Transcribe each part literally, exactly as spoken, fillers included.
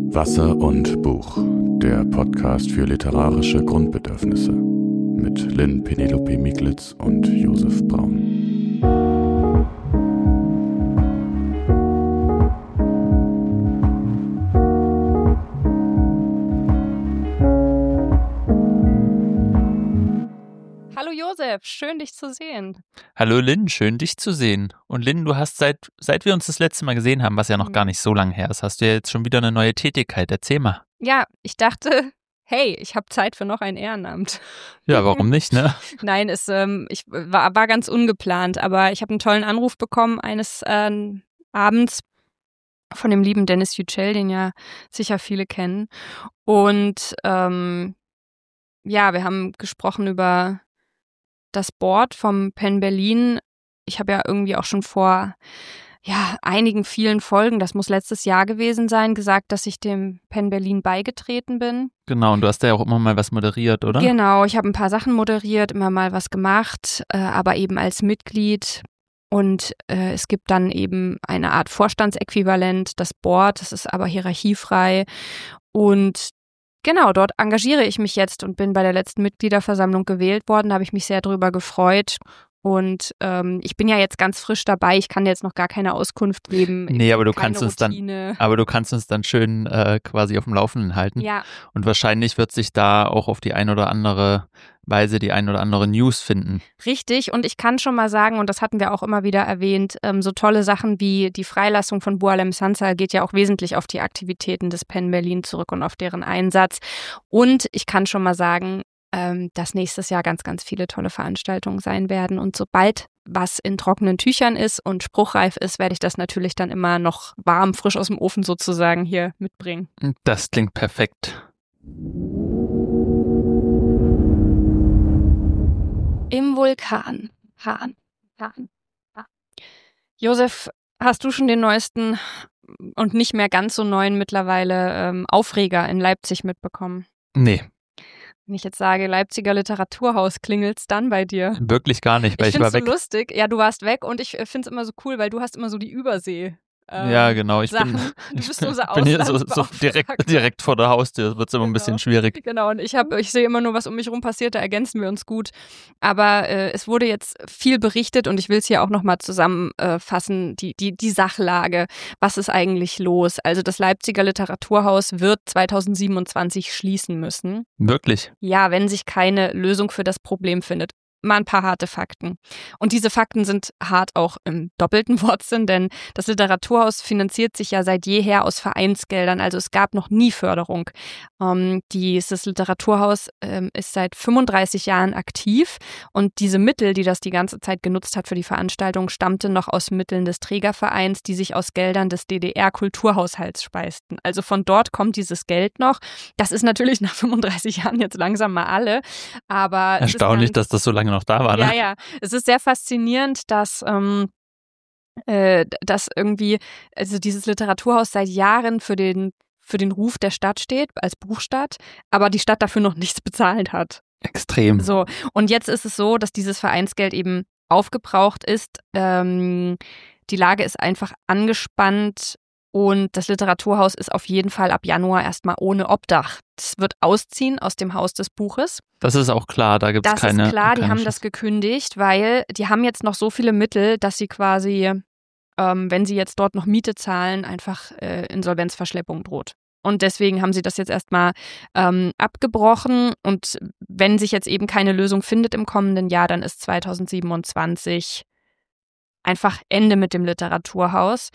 Wasser und Buch, der Podcast für literarische Grundbedürfnisse mit Lynn Penelope Miglitz und Josef Braun. Hallo Josef, schön dich zu sehen. Hallo Lynn, schön dich zu sehen. Und Lynn, du hast seit, seit wir uns das letzte Mal gesehen haben, was ja noch gar nicht so lange her ist, hast du ja jetzt schon wieder eine neue Tätigkeit. Erzähl mal. Ja, ich dachte, hey, ich habe Zeit für noch ein Ehrenamt. Ja, warum nicht, ne? Nein, es, ähm, ich war, war ganz ungeplant, aber ich habe einen tollen Anruf bekommen eines äh, Abends von dem lieben Dennis Yücel, den ja sicher viele kennen. Und ähm, ja, wir haben gesprochen über das Board vom Penn Berlin. Ich habe ja irgendwie auch schon vor ja, einigen vielen Folgen, das muss letztes Jahr gewesen sein, gesagt, dass ich dem Penn Berlin beigetreten bin. Genau, und du hast ja auch immer mal was moderiert, oder? Genau, ich habe ein paar Sachen moderiert, immer mal was gemacht, äh, aber eben als Mitglied. Und äh, es gibt dann eben eine Art Vorstandsäquivalent, das Board, das ist aber hierarchiefrei. Und genau, dort engagiere ich mich jetzt und bin bei der letzten Mitgliederversammlung gewählt worden. Da habe ich mich sehr drüber gefreut. Und ähm, ich bin ja jetzt ganz frisch dabei. Ich kann dir jetzt noch gar keine Auskunft geben. Nee, aber du kannst uns dann, aber du kannst uns dann schön äh, quasi auf dem Laufenden halten. Ja. Und wahrscheinlich wird sich da auch auf die ein oder andere Weise die ein oder andere News finden. Richtig, und ich kann schon mal sagen, und das hatten wir auch immer wieder erwähnt, ähm, so tolle Sachen wie die Freilassung von Boualem Sansal geht ja auch wesentlich auf die Aktivitäten des Penn Berlin zurück und auf deren Einsatz. Und ich kann schon mal sagen, ähm, dass nächstes Jahr ganz, ganz viele tolle Veranstaltungen sein werden. Und sobald was in trockenen Tüchern ist und spruchreif ist, werde ich das natürlich dann immer noch warm, frisch aus dem Ofen sozusagen hier mitbringen. Das klingt perfekt. Im Vulkan. Hahn. Hahn. Hahn. Josef, hast du schon den neuesten und nicht mehr ganz so neuen mittlerweile ähm, Aufreger in Leipzig mitbekommen? Nee. Wenn ich jetzt sage, Leipziger Literaturhaus, klingelt's dann bei dir? Wirklich gar nicht, weil ich, ich war weg. Ich finde es so lustig. Ja, du warst weg und ich finde es immer so cool, weil du hast immer so die Übersee. Ähm, ja, genau. Ich Sachen. bin, du bist unser bin hier so, so direkt, direkt vor der Haustür. Das wird immer genau. ein bisschen schwierig. Genau, und ich habe, ich sehe immer nur, was um mich rum passiert, da ergänzen wir uns gut. Aber äh, es wurde jetzt viel berichtet und ich will es hier auch nochmal zusammenfassen, die, die, die Sachlage. Was ist eigentlich los? Also das Leipziger Literaturhaus wird zweitausendsiebenundzwanzig schließen müssen. Wirklich? Ja, wenn sich keine Lösung für das Problem findet. Mal ein paar harte Fakten. Und diese Fakten sind hart auch im doppelten Wortsinn, denn das Literaturhaus finanziert sich ja seit jeher aus Vereinsgeldern, also es gab noch nie Förderung. Ähm, dieses Literaturhaus ähm, ist seit fünfunddreißig Jahren aktiv und diese Mittel, die das die ganze Zeit genutzt hat für die Veranstaltung, stammte noch aus Mitteln des Trägervereins, die sich aus Geldern des D D R-Kulturhaushalts speisten. Also von dort kommt dieses Geld noch. Das ist natürlich nach fünfunddreißig Jahren jetzt langsam mal alle, aber erstaunlich, dass das so lange noch da war, ne? Ja, ja. Es ist sehr faszinierend, dass, ähm, äh, dass irgendwie, also dieses Literaturhaus seit Jahren für den, für den Ruf der Stadt steht, als Buchstadt, aber die Stadt dafür noch nichts bezahlt hat. Extrem. So. Und jetzt ist es so, dass dieses Vereinsgeld eben aufgebraucht ist. Ähm, die Lage ist einfach angespannt. Und das Literaturhaus ist auf jeden Fall ab Januar erstmal ohne Obdach. Es wird ausziehen aus dem Haus des Buches. Das ist auch klar, da gibt es keine... Das ist klar, keine die haben Schiss. das gekündigt, weil die haben jetzt noch so viele Mittel, dass sie quasi, ähm, wenn sie jetzt dort noch Miete zahlen, einfach äh, Insolvenzverschleppung droht. Und deswegen haben sie das jetzt erstmal ähm, abgebrochen. Und wenn sich jetzt eben keine Lösung findet im kommenden Jahr, dann ist zweitausendsiebenundzwanzig einfach Ende mit dem Literaturhaus.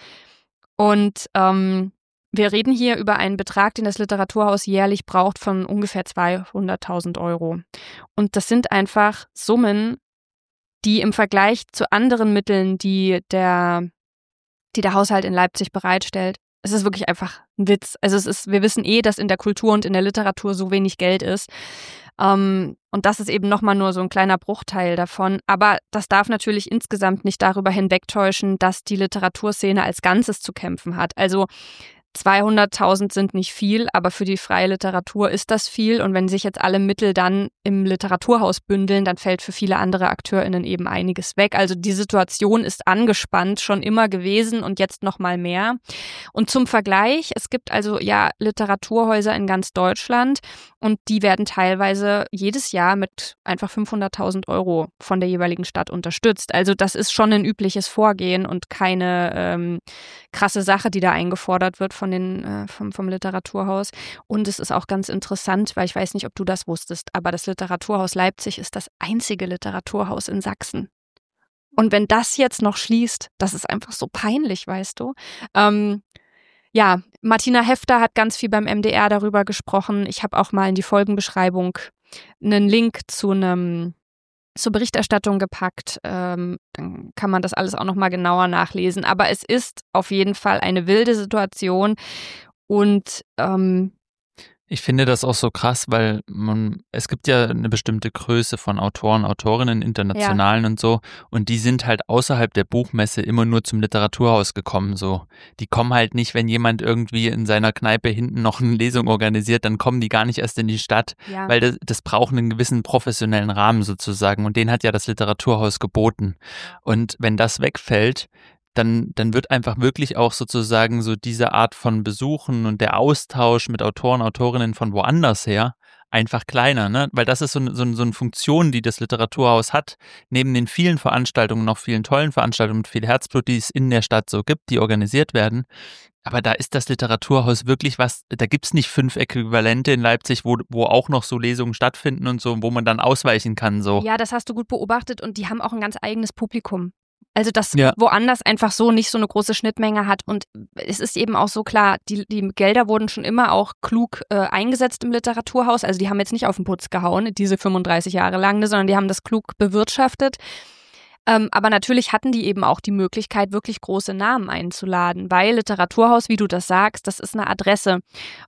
Und ähm, wir reden hier über einen Betrag, den das Literaturhaus jährlich braucht von ungefähr zweihunderttausend Euro. Und das sind einfach Summen, die im Vergleich zu anderen Mitteln, die der, die der Haushalt in Leipzig bereitstellt, es ist wirklich einfach ein Witz. Also es ist, wir wissen eh, dass in der Kultur und in der Literatur so wenig Geld ist. Ähm, und das ist eben nochmal nur so ein kleiner Bruchteil davon. Aber das darf natürlich insgesamt nicht darüber hinwegtäuschen, dass die Literaturszene als Ganzes zu kämpfen hat. Also zweihunderttausend sind nicht viel, aber für die freie Literatur ist das viel. Und wenn sich jetzt alle Mittel dann im Literaturhaus bündeln, dann fällt für viele andere AkteurInnen eben einiges weg. Also die Situation ist angespannt, schon immer gewesen und jetzt noch mal mehr. Und zum Vergleich, es gibt also ja Literaturhäuser in ganz Deutschland und die werden teilweise jedes Jahr mit einfach fünfhunderttausend Euro von der jeweiligen Stadt unterstützt. Also das ist schon ein übliches Vorgehen und keine ähm, krasse Sache, die da eingefordert wird von den, äh, vom, vom Literaturhaus. Und es ist auch ganz interessant, weil ich weiß nicht, ob du das wusstest, aber das Literaturhaus Leipzig ist das einzige Literaturhaus in Sachsen. Und wenn das jetzt noch schließt, das ist einfach so peinlich, weißt du. Ähm, ja, Martina Hefter hat ganz viel beim M D R darüber gesprochen. Ich habe auch mal in die Folgenbeschreibung einen Link zu einem zur Berichterstattung gepackt. Ähm, dann kann man das alles auch nochmal genauer nachlesen. Aber es ist auf jeden Fall eine wilde Situation und ähm, ich finde das auch so krass, weil man, es gibt ja eine bestimmte Größe von Autoren, Autorinnen, internationalen ja. und so, und die sind halt außerhalb der Buchmesse immer nur zum Literaturhaus gekommen, so. Die kommen halt nicht, wenn jemand irgendwie in seiner Kneipe hinten noch eine Lesung organisiert, dann kommen die gar nicht erst in die Stadt, ja. weil das, das braucht einen gewissen professionellen Rahmen sozusagen und den hat ja das Literaturhaus geboten. Und wenn das wegfällt, Dann, dann wird einfach wirklich auch sozusagen so diese Art von Besuchen und der Austausch mit Autoren, Autorinnen von woanders her einfach kleiner, ne? Weil das ist so, so, so eine Funktion, die das Literaturhaus hat, neben den vielen Veranstaltungen, noch vielen tollen Veranstaltungen mit viel Herzblut, die es in der Stadt so gibt, die organisiert werden. Aber da ist das Literaturhaus wirklich was, da gibt's nicht fünf Äquivalente in Leipzig, wo, wo auch noch so Lesungen stattfinden und so, wo man dann ausweichen kann, so. Ja, das hast du gut beobachtet und die haben auch ein ganz eigenes Publikum. Also das ja. woanders einfach so nicht so eine große Schnittmenge hat. Und es ist eben auch so klar, die, die Gelder wurden schon immer auch klug äh, eingesetzt im Literaturhaus. Also die haben jetzt nicht auf den Putz gehauen, diese fünfunddreißig Jahre lang, sondern die haben das klug bewirtschaftet. Ähm, aber natürlich hatten die eben auch die Möglichkeit, wirklich große Namen einzuladen, weil Literaturhaus, wie du das sagst, das ist eine Adresse.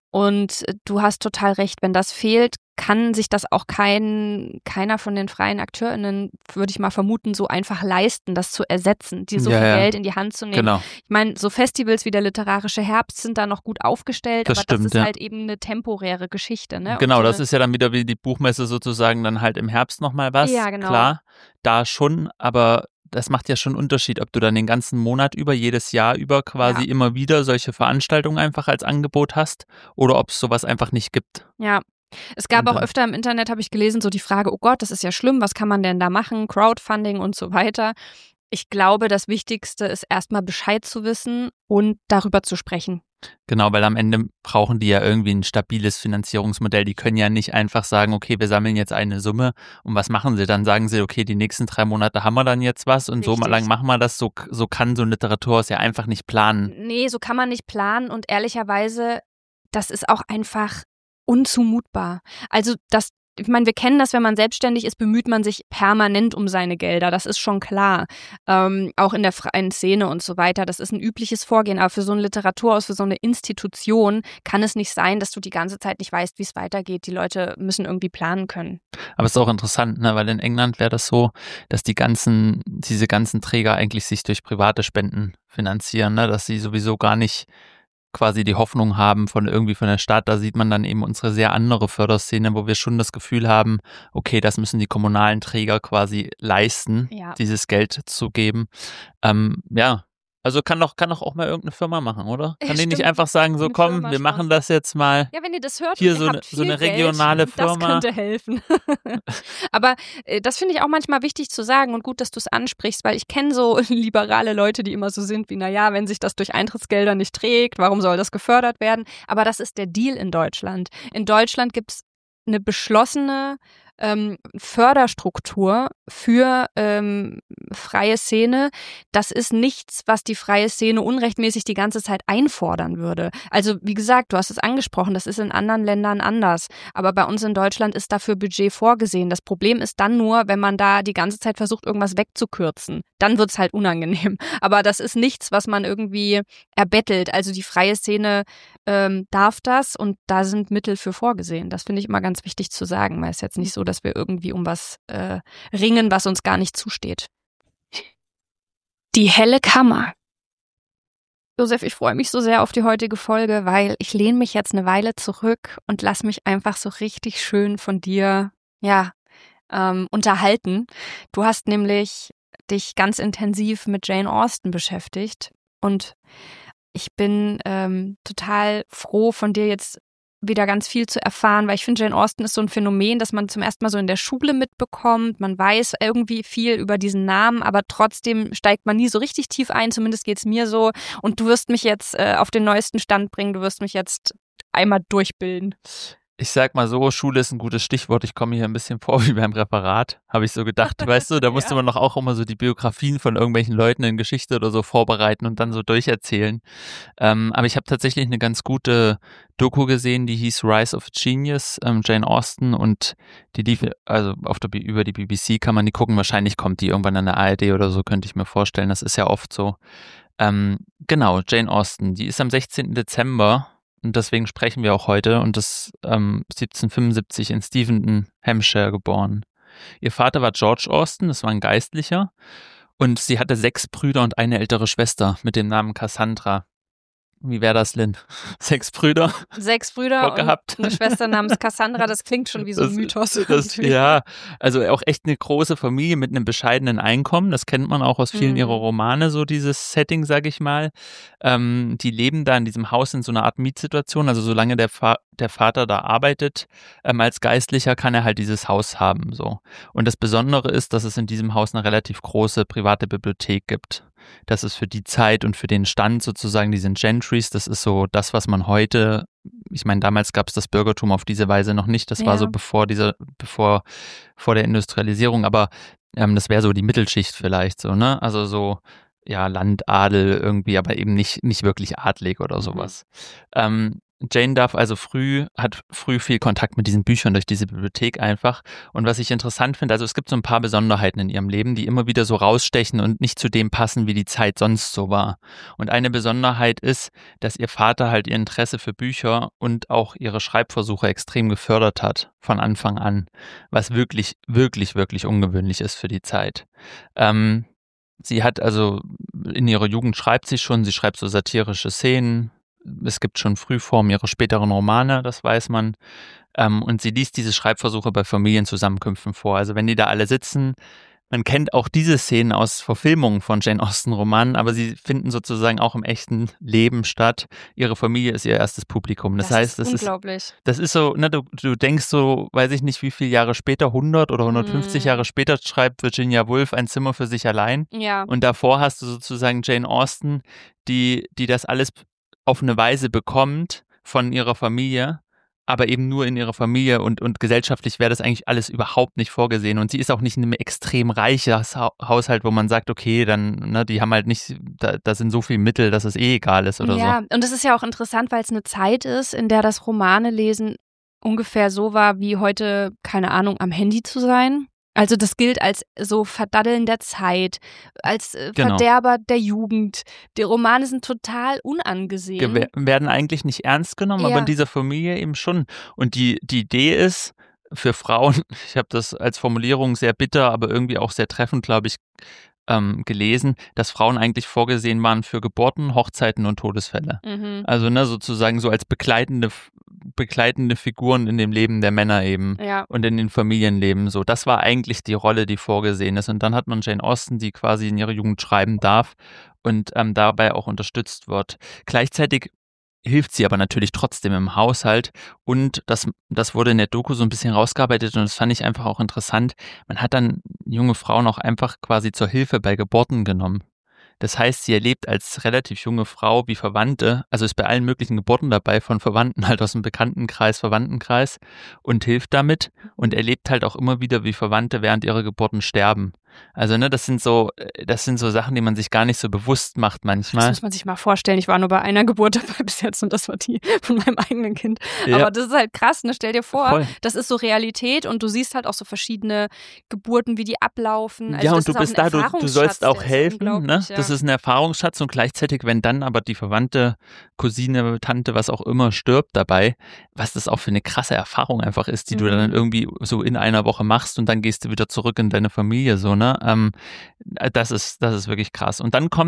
Und du hast total recht, wenn das fehlt, kann sich das auch kein, keiner von den freien AkteurInnen, würde ich mal vermuten, so einfach leisten, das zu ersetzen, die so ja, viel ja. Geld in die Hand zu nehmen. Genau. Ich meine, so Festivals wie der Literarische Herbst sind da noch gut aufgestellt, das aber stimmt, das ist ja. halt eben eine temporäre Geschichte. Ne? Genau, Und, das ist ja dann wieder wie die Buchmesse sozusagen dann halt im Herbst nochmal was. Ja, genau. Klar, da schon, aber das macht ja schon einen Unterschied, ob du dann den ganzen Monat über, jedes Jahr über quasi Ja. immer wieder solche Veranstaltungen einfach als Angebot hast oder ob es sowas einfach nicht gibt. Ja. Es gab Und auch dann- öfter im Internet, habe ich gelesen, so die Frage, oh Gott, das ist ja schlimm, was kann man denn da machen? Crowdfunding und so weiter. Ich glaube, das Wichtigste ist erstmal Bescheid zu wissen und darüber zu sprechen. Genau, weil am Ende brauchen die ja irgendwie ein stabiles Finanzierungsmodell. Die können ja nicht einfach sagen, okay, wir sammeln jetzt eine Summe und was machen sie? Dann sagen sie, okay, die nächsten drei Monate haben wir dann jetzt was und so Richtig. lang machen wir das. So, so kann so ein Literaturhaus ja einfach nicht planen. Nee, so kann man nicht planen und ehrlicherweise, das ist auch einfach unzumutbar. Also das, ich meine, wir kennen das, wenn man selbstständig ist, bemüht man sich permanent um seine Gelder, das ist schon klar. Ähm, auch in der freien Szene und so weiter, das ist ein übliches Vorgehen, aber für so ein Literaturhaus, für so eine Institution kann es nicht sein, dass du die ganze Zeit nicht weißt, wie es weitergeht. Die Leute müssen irgendwie planen können. Aber es ist auch interessant, ne? Weil in England wäre das so, dass die ganzen, diese ganzen Träger eigentlich sich durch private Spenden finanzieren, ne? Dass sie sowieso gar nicht quasi die Hoffnung haben von irgendwie von der Stadt. Da sieht man dann eben unsere sehr andere Förderszene, wo wir schon das Gefühl haben, okay, das müssen die kommunalen Träger quasi leisten, Ja. dieses Geld zu geben. Ähm, ja, also kann doch, kann doch auch mal irgendeine Firma machen, oder? Kann Ja, die nicht stimmt. einfach sagen, so Eine komm, Firma wir machen starten. das jetzt mal. Ja, wenn ihr das hört, Hier und ihr so habt eine- so viel eine regionale Geld, Firma. Das könnte helfen. Aber äh, das finde ich auch manchmal wichtig zu sagen und gut, dass du es ansprichst, weil ich kenne so liberale Leute, die immer so sind wie, naja, wenn sich das durch Eintrittsgelder nicht trägt, warum soll das gefördert werden? Aber das ist der Deal in Deutschland. In Deutschland gibt es eine beschlossene ähm, Förderstruktur für ähm, freie Szene. Das ist nichts, was die freie Szene unrechtmäßig die ganze Zeit einfordern würde. Also wie gesagt, du hast es angesprochen, das ist in anderen Ländern anders. Aber bei uns in Deutschland ist dafür Budget vorgesehen. Das Problem ist dann nur, wenn man da die ganze Zeit versucht, irgendwas wegzukürzen. Dann wird es halt unangenehm. Aber das ist nichts, was man irgendwie erbettelt. Also die freie Szene ähm, darf das und da sind Mittel für vorgesehen. Das finde ich immer ganz wichtig zu sagen, weil es jetzt nicht so, dass wir irgendwie um was äh, ringen, was uns gar nicht zusteht. Die helle Kammer. Josef, ich freue mich so sehr auf die heutige Folge, weil ich lehne mich jetzt eine Weile zurück und lass mich einfach so richtig schön von dir, ja, ähm, unterhalten. Du hast nämlich dich ganz intensiv mit Jane Austen beschäftigt und ich bin ähm, total froh, von dir jetzt wieder ganz viel zu erfahren, weil ich finde, Jane Austen ist so ein Phänomen, das man zum ersten Mal so in der Schule mitbekommt. Man weiß irgendwie viel über diesen Namen, aber trotzdem steigt man nie so richtig tief ein, zumindest geht es mir so. Und du wirst mich jetzt äh, auf den neuesten Stand bringen, du wirst mich jetzt einmal durchbilden. Ich sag mal so, Schule ist ein gutes Stichwort. Ich komme hier ein bisschen vor wie beim Referat, habe ich so gedacht. Weißt du, da musste ja. man doch auch immer so die Biografien von irgendwelchen Leuten in Geschichte oder so vorbereiten und dann so durcherzählen. Ähm, aber ich habe tatsächlich eine ganz gute Doku gesehen, die hieß Rise of a Genius, ähm, Jane Austen, und die lief, also auf der, über die B B C kann man die gucken. Wahrscheinlich kommt die irgendwann an der A R D oder so, könnte ich mir vorstellen. Das ist ja oft so. Ähm, genau, Jane Austen, die ist am sechzehnten Dezember und deswegen sprechen wir auch heute und ist ähm, siebzehnhundertfünfundsiebzig in Steventon, Hampshire geboren. Ihr Vater war George Austen, das war ein Geistlicher, und sie hatte sechs Brüder und eine ältere Schwester mit dem Namen Cassandra. Wie wäre das, Lynn? Sechs Brüder? Sechs Brüder und gehabt. Eine Schwester namens Cassandra, das klingt schon wie so ein das, Mythos. Das, ja, also auch echt eine große Familie mit einem bescheidenen Einkommen, das kennt man auch aus vielen mhm. ihrer Romane, so dieses Setting, sag ich mal. Ähm, die leben da in diesem Haus in so einer Art Mietsituation, also solange der, Fa- der Vater da arbeitet, ähm, als Geistlicher kann er halt dieses Haus haben, so. Und das Besondere ist, dass es in diesem Haus eine relativ große private Bibliothek gibt. Das ist für die Zeit und für den Stand sozusagen, die sind Gentrys, das ist so das, was man heute, ich meine, damals gab es das Bürgertum auf diese Weise noch nicht, das ja. war so bevor diese, bevor, vor der Industrialisierung, aber ähm, das wäre so die Mittelschicht vielleicht so, ne, also so, ja, Landadel irgendwie, aber eben nicht, nicht wirklich adlig oder sowas. Mhm. Ähm, Jane darf also früh, hat früh viel Kontakt mit diesen Büchern durch diese Bibliothek einfach. Und was ich interessant finde, also es gibt so ein paar Besonderheiten in ihrem Leben, die immer wieder so rausstechen und nicht zu dem passen, wie die Zeit sonst so war. Und eine Besonderheit ist, dass ihr Vater halt ihr Interesse für Bücher und auch ihre Schreibversuche extrem gefördert hat von Anfang an, was wirklich, wirklich, wirklich ungewöhnlich ist für die Zeit. Ähm, sie hat also, in ihrer Jugend schreibt sie schon, sie schreibt so satirische Szenen. Es gibt schon Frühformen ihrer späteren Romane, das weiß man. Ähm, und sie liest diese Schreibversuche bei Familienzusammenkünften vor. Also wenn die da alle sitzen, man kennt auch diese Szenen aus Verfilmungen von Jane Austen-Romanen, aber sie finden sozusagen auch im echten Leben statt. Ihre Familie ist ihr erstes Publikum. Das, das heißt, das ist unglaublich. Ist, das ist so, ne, du, du denkst so, weiß ich nicht, wie viele Jahre später, hundert oder hundertfünfzig mm. Jahre später schreibt Virginia Woolf Ein Zimmer für sich allein. Ja. Und davor hast du sozusagen Jane Austen, die, die das alles auf eine Weise bekommt von ihrer Familie, aber eben nur in ihrer Familie, und, und gesellschaftlich wäre das eigentlich alles überhaupt nicht vorgesehen. Und sie ist auch nicht in einem extrem reichen Haushalt, wo man sagt, okay, dann, ne, die haben halt nicht, da, da sind so viele Mittel, dass es eh egal ist oder ja, so. Ja, und das ist ja auch interessant, weil es eine Zeit ist, in der das Romane lesen ungefähr so war, wie heute, keine Ahnung, am Handy zu sein. Also das gilt als so Verdaddeln der Zeit, als äh, genau. Verderber der Jugend. Die Romane sind total unangesehen. Ge- werden eigentlich nicht ernst genommen, ja. aber in dieser Familie eben schon. Und die, die Idee ist für Frauen, ich habe das als Formulierung sehr bitter, aber irgendwie auch sehr treffend, glaube ich, ähm, gelesen, dass Frauen eigentlich vorgesehen waren für Geburten, Hochzeiten und Todesfälle. Mhm. Also ne, sozusagen so als begleitende, begleitende Figuren in dem Leben der Männer eben ja. und in den Familienleben. So, das war eigentlich die Rolle, die vorgesehen ist. Und dann hat man Jane Austen, die quasi in ihrer Jugend schreiben darf und ähm, dabei auch unterstützt wird. Gleichzeitig hilft sie aber natürlich trotzdem im Haushalt, und das, das wurde in der Doku so ein bisschen rausgearbeitet und das fand ich einfach auch interessant. Man hat dann junge Frauen auch einfach quasi zur Hilfe bei Geburten genommen. Das heißt, sie erlebt als relativ junge Frau wie Verwandte, also ist bei allen möglichen Geburten dabei, von Verwandten halt aus dem Bekanntenkreis, Verwandtenkreis, und hilft damit und erlebt halt auch immer wieder, wie Verwandte während ihrer Geburten sterben. Also ne, das sind so, das sind so Sachen, die man sich gar nicht so bewusst macht manchmal. Das muss man sich mal vorstellen. Ich war nur bei einer Geburt dabei bis jetzt und das war die von meinem eigenen Kind. Ja. Aber das ist halt krass, ne? Stell dir vor, Voll. Das ist so Realität und du siehst halt auch so verschiedene Geburten, wie die ablaufen. Also ja, und du bist da, du, du sollst auch helfen, ne? Ja. Das ist ein Erfahrungsschatz, und gleichzeitig, wenn dann aber die Verwandte, Cousine, Tante, was auch immer stirbt dabei, was das auch für eine krasse Erfahrung einfach ist, die mhm. du dann irgendwie so in einer Woche machst und dann gehst du wieder zurück in deine Familie, so, ne? Ähm, das ist, das ist wirklich krass. Und dann kommt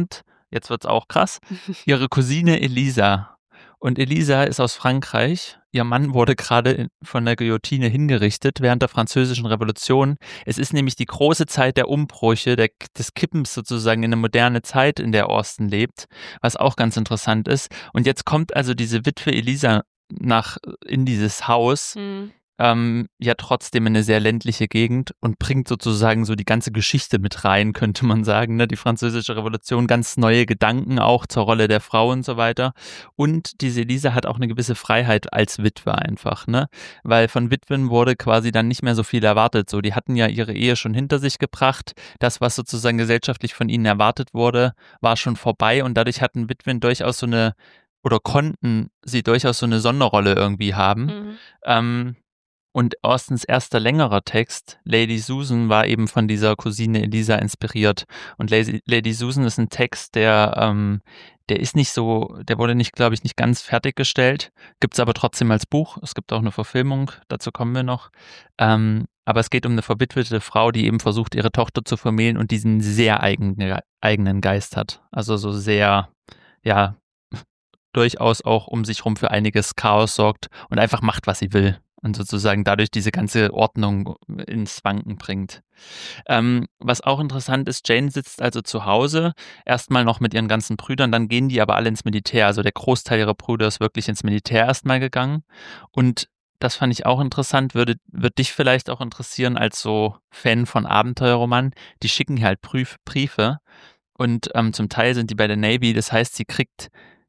jetzt wird's auch krass, ihre Cousine Elisa. Und Elisa ist aus Frankreich. Ihr Mann wurde gerade von der Guillotine hingerichtet während der Französischen Revolution. Es ist nämlich die große Zeit der Umbrüche, der, des Kippens sozusagen in eine moderne Zeit, in der Austen lebt, was auch ganz interessant ist. Und jetzt kommt also diese Witwe Elisa nach in dieses Haus, mhm. ähm, ja trotzdem in eine sehr ländliche Gegend und bringt sozusagen so die ganze Geschichte mit rein, könnte man sagen, ne? Die Französische Revolution, ganz neue Gedanken auch zur Rolle der Frau und so weiter. Und diese Elisa hat auch eine gewisse Freiheit als Witwe einfach, ne? Weil von Witwen wurde quasi dann nicht mehr so viel erwartet. So, die hatten ja ihre Ehe schon hinter sich gebracht. Das, was sozusagen gesellschaftlich von ihnen erwartet wurde, war schon vorbei und dadurch hatten Witwen durchaus so eine, oder konnten sie durchaus so eine Sonderrolle irgendwie haben. Mhm. Ähm, Und Austens erster längerer Text, Lady Susan, war eben von dieser Cousine Elisa inspiriert. Und Lady, Lady Susan ist ein Text, der, ähm, der ist nicht so, der wurde nicht, glaube ich, nicht ganz fertiggestellt. Gibt es aber trotzdem als Buch. Es gibt auch eine Verfilmung, dazu kommen wir noch. Ähm, aber es geht um eine verwitwete Frau, die eben versucht, ihre Tochter zu vermählen und diesen sehr eigenen, eigenen Geist hat. Also so sehr, ja, durchaus auch um sich rum für einiges Chaos sorgt und einfach macht, was sie will. Und sozusagen dadurch diese ganze Ordnung ins Wanken bringt. Ähm, was auch interessant ist, Jane sitzt also zu Hause, erstmal noch mit ihren ganzen Brüdern, dann gehen die aber alle ins Militär. Also der Großteil ihrer Brüder ist wirklich ins Militär erstmal gegangen. Und das fand ich auch interessant, würde, würde dich vielleicht auch interessieren als so Fan von Abenteuerromanen. Die schicken halt Brief, Briefe und ähm, zum Teil sind die bei der Navy, das heißt, sie kriegt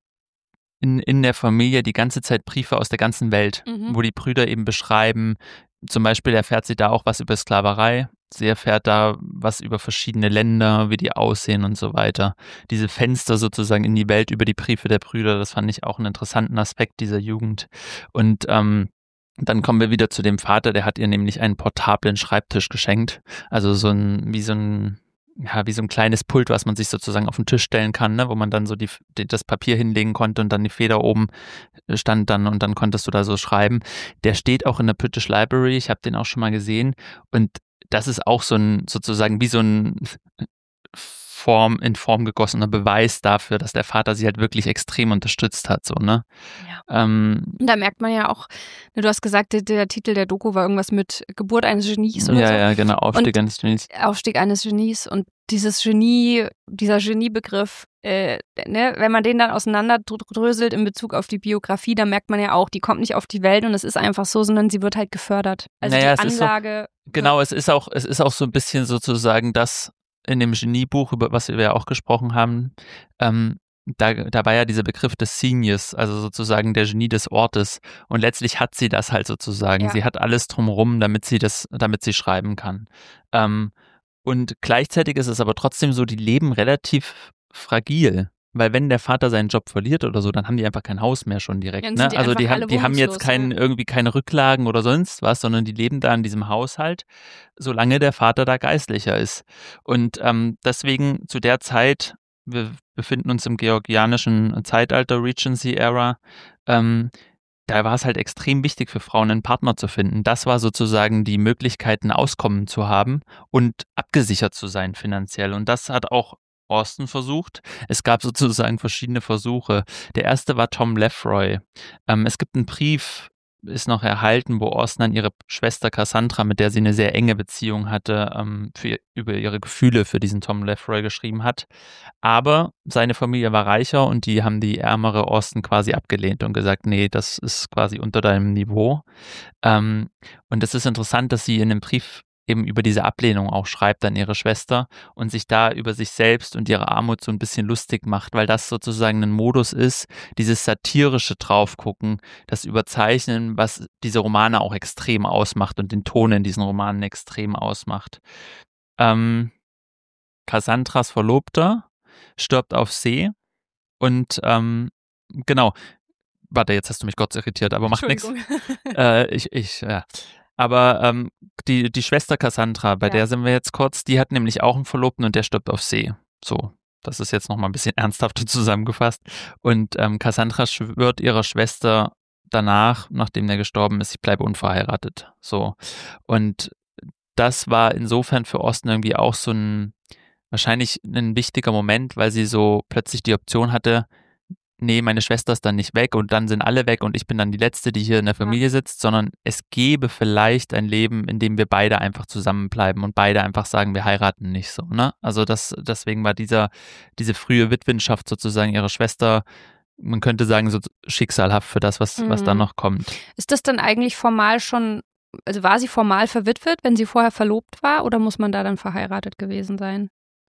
In, in der Familie die ganze Zeit Briefe aus der ganzen Welt, mhm. wo die Brüder eben beschreiben, zum Beispiel erfährt sie da auch was über Sklaverei, sie erfährt da was über verschiedene Länder, wie die aussehen und so weiter. Diese Fenster sozusagen in die Welt über die Briefe der Brüder, das fand ich auch einen interessanten Aspekt dieser Jugend. Und ähm, dann kommen wir wieder zu dem Vater, der hat ihr nämlich einen portablen Schreibtisch geschenkt, also so ein, wie so ein ja, wie so ein kleines Pult, was man sich sozusagen auf den Tisch stellen kann, ne, wo man dann so die, die, das Papier hinlegen konnte und dann die Feder oben stand dann und dann konntest du da so schreiben. Der steht auch in der British Library, ich habe den auch schon mal gesehen und das ist auch so ein, sozusagen wie so ein Form, in Form gegossener Beweis dafür, dass der Vater sie halt wirklich extrem unterstützt hat, so, ne? Ja. Ähm, da merkt man ja auch, du hast gesagt, der, der Titel der Doku war irgendwas mit Geburt eines Genies oder ja, so. Ja, ja, genau, Aufstieg und eines Genies. Aufstieg eines Genies und dieses Genie, dieser Geniebegriff, äh, ne, wenn man den dann auseinanderdröselt in Bezug auf die Biografie, dann merkt man ja auch, die kommt nicht auf die Welt und es ist einfach so, sondern sie wird halt gefördert. Also naja, die Anlage. So, genau, es ist auch, es ist auch so ein bisschen sozusagen das in dem Geniebuch, über was wir ja auch gesprochen haben, ähm, da, da war ja dieser Begriff des Genius, also sozusagen der Genie des Ortes. Und letztlich hat sie das halt sozusagen. Ja. Sie hat alles drumherum, damit sie das, damit sie schreiben kann. Ähm, und gleichzeitig ist es aber trotzdem so, die leben relativ fragil. Weil wenn der Vater seinen Job verliert oder so, dann haben die einfach kein Haus mehr schon direkt. Ja, ne? Also die haben, die haben jetzt kein, irgendwie keine Rücklagen oder sonst was, sondern die leben da in diesem Haushalt, solange der Vater da Geistlicher ist. Und ähm, deswegen zu der Zeit, wir befinden uns im georgianischen Zeitalter, Regency-Era, ähm, da war es halt extrem wichtig für Frauen, einen Partner zu finden. Das war sozusagen die Möglichkeit, ein Auskommen zu haben und abgesichert zu sein finanziell. Und das hat auch Austen versucht. Es gab sozusagen verschiedene Versuche. Der erste war Tom Lefroy. Ähm, es gibt einen Brief, ist noch erhalten, wo Austen an ihre Schwester Cassandra, mit der sie eine sehr enge Beziehung hatte, ähm, für, über ihre Gefühle für diesen Tom Lefroy geschrieben hat. Aber seine Familie war reicher und die haben die ärmere Austen quasi abgelehnt und gesagt, nee, das ist quasi unter deinem Niveau. Ähm, und es ist interessant, dass sie in dem Brief eben über diese Ablehnung auch schreibt an ihre Schwester und sich da über sich selbst und ihre Armut so ein bisschen lustig macht, weil das sozusagen ein Modus ist, dieses satirische Draufgucken, das Überzeichnen, was diese Romane auch extrem ausmacht und den Ton in diesen Romanen extrem ausmacht. Ähm, Cassandras Verlobter stirbt auf See und ähm, genau, warte, jetzt hast du mich kurz irritiert, aber macht nichts. Äh, ich, ich, ja. Aber ähm, die, die Schwester Cassandra, bei ja. der sind wir jetzt kurz, die hat nämlich auch einen Verlobten und der stirbt auf See. So, das ist jetzt nochmal ein bisschen ernsthafter zusammengefasst. Und ähm, Cassandra schwört ihrer Schwester danach, nachdem der gestorben ist, ich bleibe unverheiratet. So. Und das war insofern für Austen irgendwie auch so ein, wahrscheinlich ein wichtiger Moment, weil sie so plötzlich die Option hatte, nee, meine Schwester ist dann nicht weg und dann sind alle weg und ich bin dann die Letzte, die hier in der Familie ja. sitzt, sondern es gäbe vielleicht ein Leben, in dem wir beide einfach zusammenbleiben und beide einfach sagen, wir heiraten nicht so, ne? Also das, deswegen war dieser, diese frühe Witwenschaft sozusagen ihrer Schwester, man könnte sagen, so schicksalhaft für das, was, mhm. was da noch kommt. Ist das dann eigentlich formal schon, also war sie formal verwitwet, wenn sie vorher verlobt war, oder muss man da dann verheiratet gewesen sein?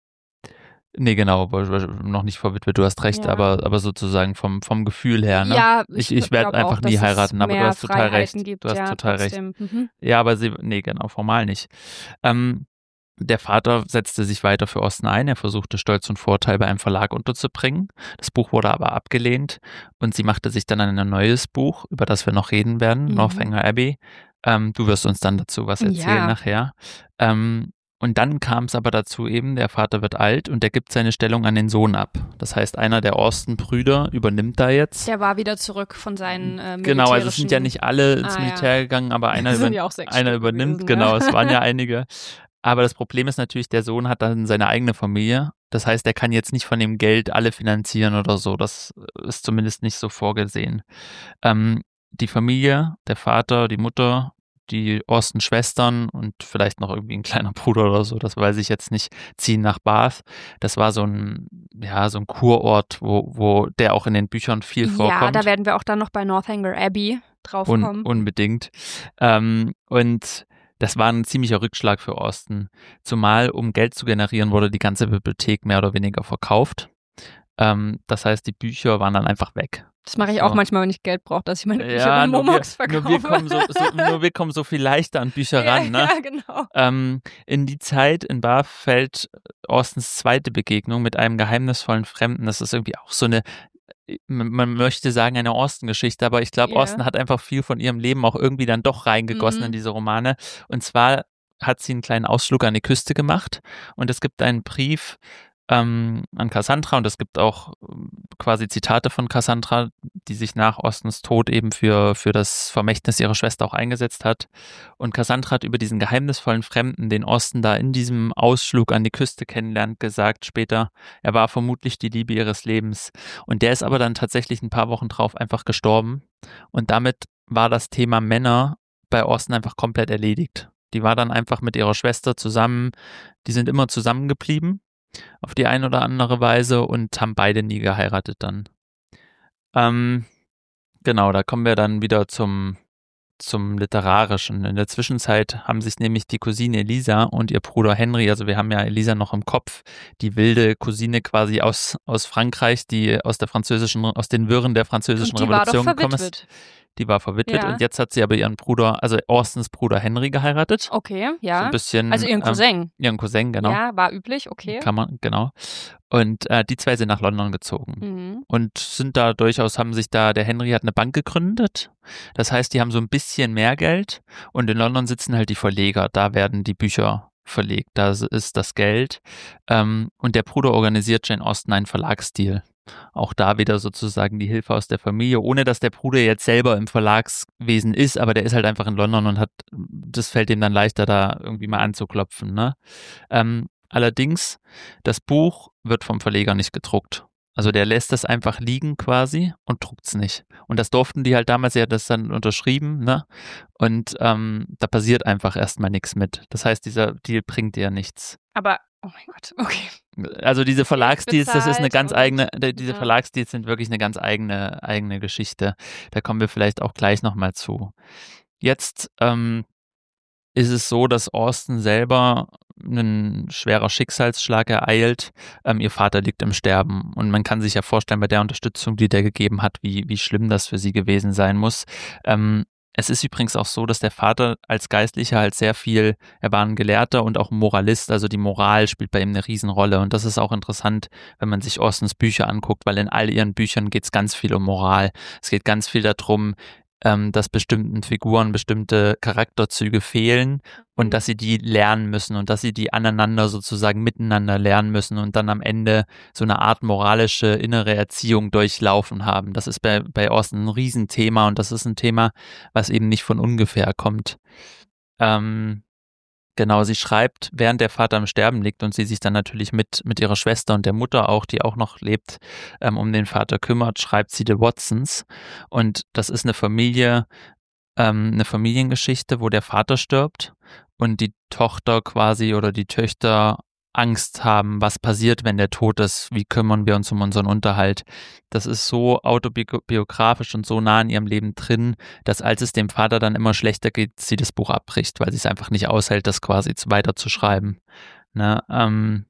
Nee, genau, noch nicht verwitwet, du hast recht, ja. aber, aber sozusagen vom, vom Gefühl her, ne? Ja, ich, ich, ich werde einfach auch, nie heiraten, aber du hast total recht. Gibt, du hast ja, total trotzdem. recht. Mhm. Ja, aber sie, nee, genau, formal nicht. Ähm, der Vater setzte sich weiter für Austen ein, er versuchte Stolz und Vorteil bei einem Verlag unterzubringen. Das Buch wurde aber abgelehnt und sie machte sich dann an ein neues Buch, über das wir noch reden werden, mhm. Northanger Abbey. Ähm, du wirst uns dann dazu was erzählen ja. nachher. Ähm, Und dann kam es aber dazu eben, der Vater wird alt und der gibt seine Stellung an den Sohn ab. Das heißt, einer der Austen-Brüder übernimmt da jetzt. Der war wieder zurück von seinen äh, militärischen... Genau, also es sind ja nicht alle ins ah, Militär ja. gegangen, aber einer, über, ja einer übernimmt. Gewesen, genau, ja. es waren ja einige. Aber das Problem ist natürlich, der Sohn hat dann seine eigene Familie. Das heißt, er kann jetzt nicht von dem Geld alle finanzieren oder so. Das ist zumindest nicht so vorgesehen. Ähm, die Familie, der Vater, die Mutter, die Austen-Schwestern und vielleicht noch irgendwie ein kleiner Bruder oder so, das weiß ich jetzt nicht, ziehen nach Bath. Das war so ein, ja, so ein Kurort, wo, wo der auch in den Büchern viel vorkommt. Ja, da werden wir auch dann noch bei Northanger Abbey drauf kommen. Un- unbedingt. Ähm, und das war ein ziemlicher Rückschlag für Austen. Zumal, um Geld zu generieren, wurde die ganze Bibliothek mehr oder weniger verkauft. Ähm, das heißt, die Bücher waren dann einfach weg. Das mache ich so. auch manchmal, wenn ich Geld brauche, dass ich meine Bücher ja, bei Momox wir, verkaufe. Nur wir, kommen so, so, nur wir kommen so viel leichter an Bücher ja, ran. Ne? Ja, genau. Ähm, in die Zeit in Bath fällt Austens zweite Begegnung mit einem geheimnisvollen Fremden. Das ist irgendwie auch so eine, man möchte sagen, eine Austen-Geschichte, aber ich glaube, yeah. Austen hat einfach viel von ihrem Leben auch irgendwie dann doch reingegossen mhm. in diese Romane. Und zwar hat sie einen kleinen Ausflug an die Küste gemacht und es gibt einen Brief ähm, an Cassandra und es gibt auch quasi Zitate von Cassandra, die sich nach Austens Tod eben für, für das Vermächtnis ihrer Schwester auch eingesetzt hat. Und Cassandra hat über diesen geheimnisvollen Fremden, den Austen da in diesem Ausflug an die Küste kennenlernt, gesagt später, er war vermutlich die Liebe ihres Lebens. Und der ist aber dann tatsächlich ein paar Wochen drauf einfach gestorben. Und damit war das Thema Männer bei Austen einfach komplett erledigt. Die war dann einfach mit ihrer Schwester zusammen, die sind immer zusammengeblieben auf die eine oder andere Weise und haben beide nie geheiratet dann. Ähm, genau, da kommen wir dann wieder zum, zum Literarischen. In der Zwischenzeit haben sich nämlich die Cousine Elisa und ihr Bruder Henry, also wir haben ja Elisa noch im Kopf, die wilde Cousine quasi aus, aus Frankreich, die aus der französischen, aus den Wirren der französischen und die Revolution war doch gekommen verwitwet. ist. Die war verwitwet Ja. und jetzt hat sie aber ihren Bruder, also Austens Bruder Henry geheiratet. Okay, ja. So ein bisschen, also ihren Cousin. Ähm, ihren Cousin, genau. Ja, war üblich, okay. Kann man, genau. Und äh, die zwei sind nach London gezogen Mhm. und sind da durchaus, haben sich da, der Henry hat eine Bank gegründet. Das heißt, die haben so ein bisschen mehr Geld und in London sitzen halt die Verleger, da werden die Bücher verlegt, da ist das Geld. Ähm, und der Bruder organisiert Jane Austen einen Verlagsdeal. Auch da wieder sozusagen die Hilfe aus der Familie, ohne dass der Bruder jetzt selber im Verlagswesen ist, aber der ist halt einfach in London und hat, das fällt ihm dann leichter, da irgendwie mal anzuklopfen. Ne? Ähm, allerdings, das Buch wird vom Verleger nicht gedruckt. Also der lässt das einfach liegen quasi und druckt es nicht. Und das durften die halt damals, er hat das dann unterschrieben, ne? Und ähm, da passiert einfach erstmal nichts mit. Das heißt, dieser Deal bringt dir nichts. Aber oh mein Gott, okay. Also diese Verlagsdeals, das ist eine ganz eigene, diese ja. Verlagsdeals sind wirklich eine ganz eigene, eigene Geschichte. Da kommen wir vielleicht auch gleich nochmal zu. Jetzt ähm, ist es so, dass Austen selber ein schwerer Schicksalsschlag ereilt. Ähm, ihr Vater liegt im Sterben und man kann sich ja vorstellen, bei der Unterstützung, die der gegeben hat, wie, wie schlimm das für sie gewesen sein muss. Ähm, Es ist übrigens auch so, dass der Vater als Geistlicher halt sehr viel, er war ein Gelehrter und auch ein Moralist, also die Moral spielt bei ihm eine Riesenrolle und das ist auch interessant, wenn man sich Austens Bücher anguckt, weil in all ihren Büchern geht es ganz viel um Moral. Es geht ganz viel darum, ähm, dass bestimmten Figuren bestimmte Charakterzüge fehlen und dass sie die lernen müssen und dass sie die aneinander sozusagen miteinander lernen müssen und dann am Ende so eine Art moralische innere Erziehung durchlaufen haben. Das ist bei, bei Austen ein Riesenthema und das ist ein Thema, was eben nicht von ungefähr kommt. Ähm, Genau, sie schreibt, während der Vater im Sterben liegt und sie sich dann natürlich mit, mit ihrer Schwester und der Mutter auch, die auch noch lebt, ähm, um den Vater kümmert, schreibt sie The Watsons. Und das ist eine Familie, ähm, eine Familiengeschichte, wo der Vater stirbt und die Tochter quasi oder die Töchter Angst haben, was passiert, wenn der tot ist, wie kümmern wir uns um unseren Unterhalt. Das ist so autobiografisch und so nah in ihrem Leben drin, dass als es dem Vater dann immer schlechter geht, sie das Buch abbricht, weil sie es einfach nicht aushält, das quasi weiter zu schreiben. Ne? Ähm,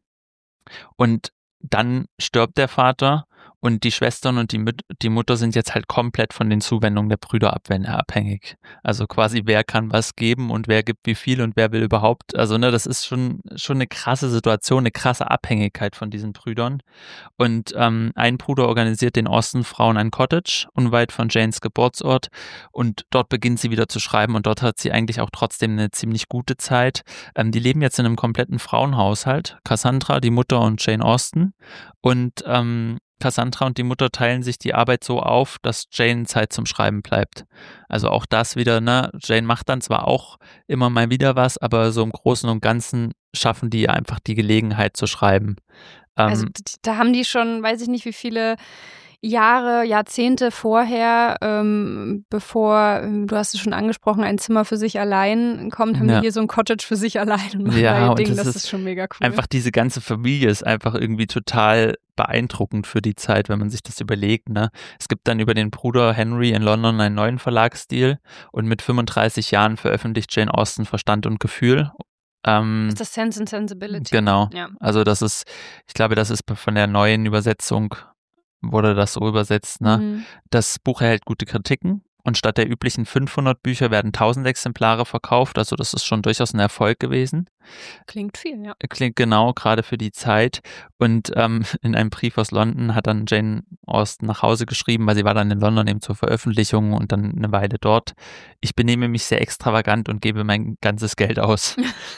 und dann stirbt der Vater und die Schwestern und die, Müt- die Mutter sind jetzt halt komplett von den Zuwendungen der Brüder abhängig. Also quasi, wer kann was geben und wer gibt wie viel und wer will überhaupt. Also ne, das ist schon, schon eine krasse Situation, eine krasse Abhängigkeit von diesen Brüdern. Und ähm, ein Bruder organisiert den Austen-Frauen ein Cottage, unweit von Janes Geburtsort. Und dort beginnt sie wieder zu schreiben und dort hat sie eigentlich auch trotzdem eine ziemlich gute Zeit. Ähm, die leben jetzt in einem kompletten Frauenhaushalt. Cassandra, die Mutter und Jane Austen. Und ähm, Cassandra und die Mutter teilen sich die Arbeit so auf, dass Jane Zeit zum Schreiben bleibt. Also auch das wieder, ne? Jane macht dann zwar auch immer mal wieder was, aber so im Großen und Ganzen schaffen die einfach die Gelegenheit zu schreiben. Ähm, also da haben die schon, weiß ich nicht, wie viele Jahre, Jahrzehnte vorher, ähm, bevor, du hast es schon angesprochen, ein Zimmer für sich allein kommt, haben ja. die hier so ein Cottage für sich allein und machen ja, da ihr und Ding, das, das ist ist schon mega cool. Einfach diese ganze Familie ist einfach irgendwie total beeindruckend für die Zeit, wenn man sich das überlegt. Ne? Es gibt dann über den Bruder Henry in London einen neuen Verlagsstil und mit fünfunddreißig Jahren veröffentlicht Jane Austen Verstand und Gefühl. Ähm, das ist das Sense and Sensibility. Genau, ja. Also das ist, ich glaube, das ist von der neuen Übersetzung wurde das so übersetzt, ne? Mhm. Das Buch erhält gute Kritiken und statt der üblichen fünfhundert Bücher werden tausend Exemplare verkauft, also das ist schon durchaus ein Erfolg gewesen. Klingt viel, ja. Klingt genau, gerade für die Zeit. Und ähm, in einem Brief aus London hat dann Jane Austen nach Hause geschrieben, weil sie war dann in London eben zur Veröffentlichung und dann eine Weile dort. Ich benehme mich sehr extravagant und gebe mein ganzes Geld aus.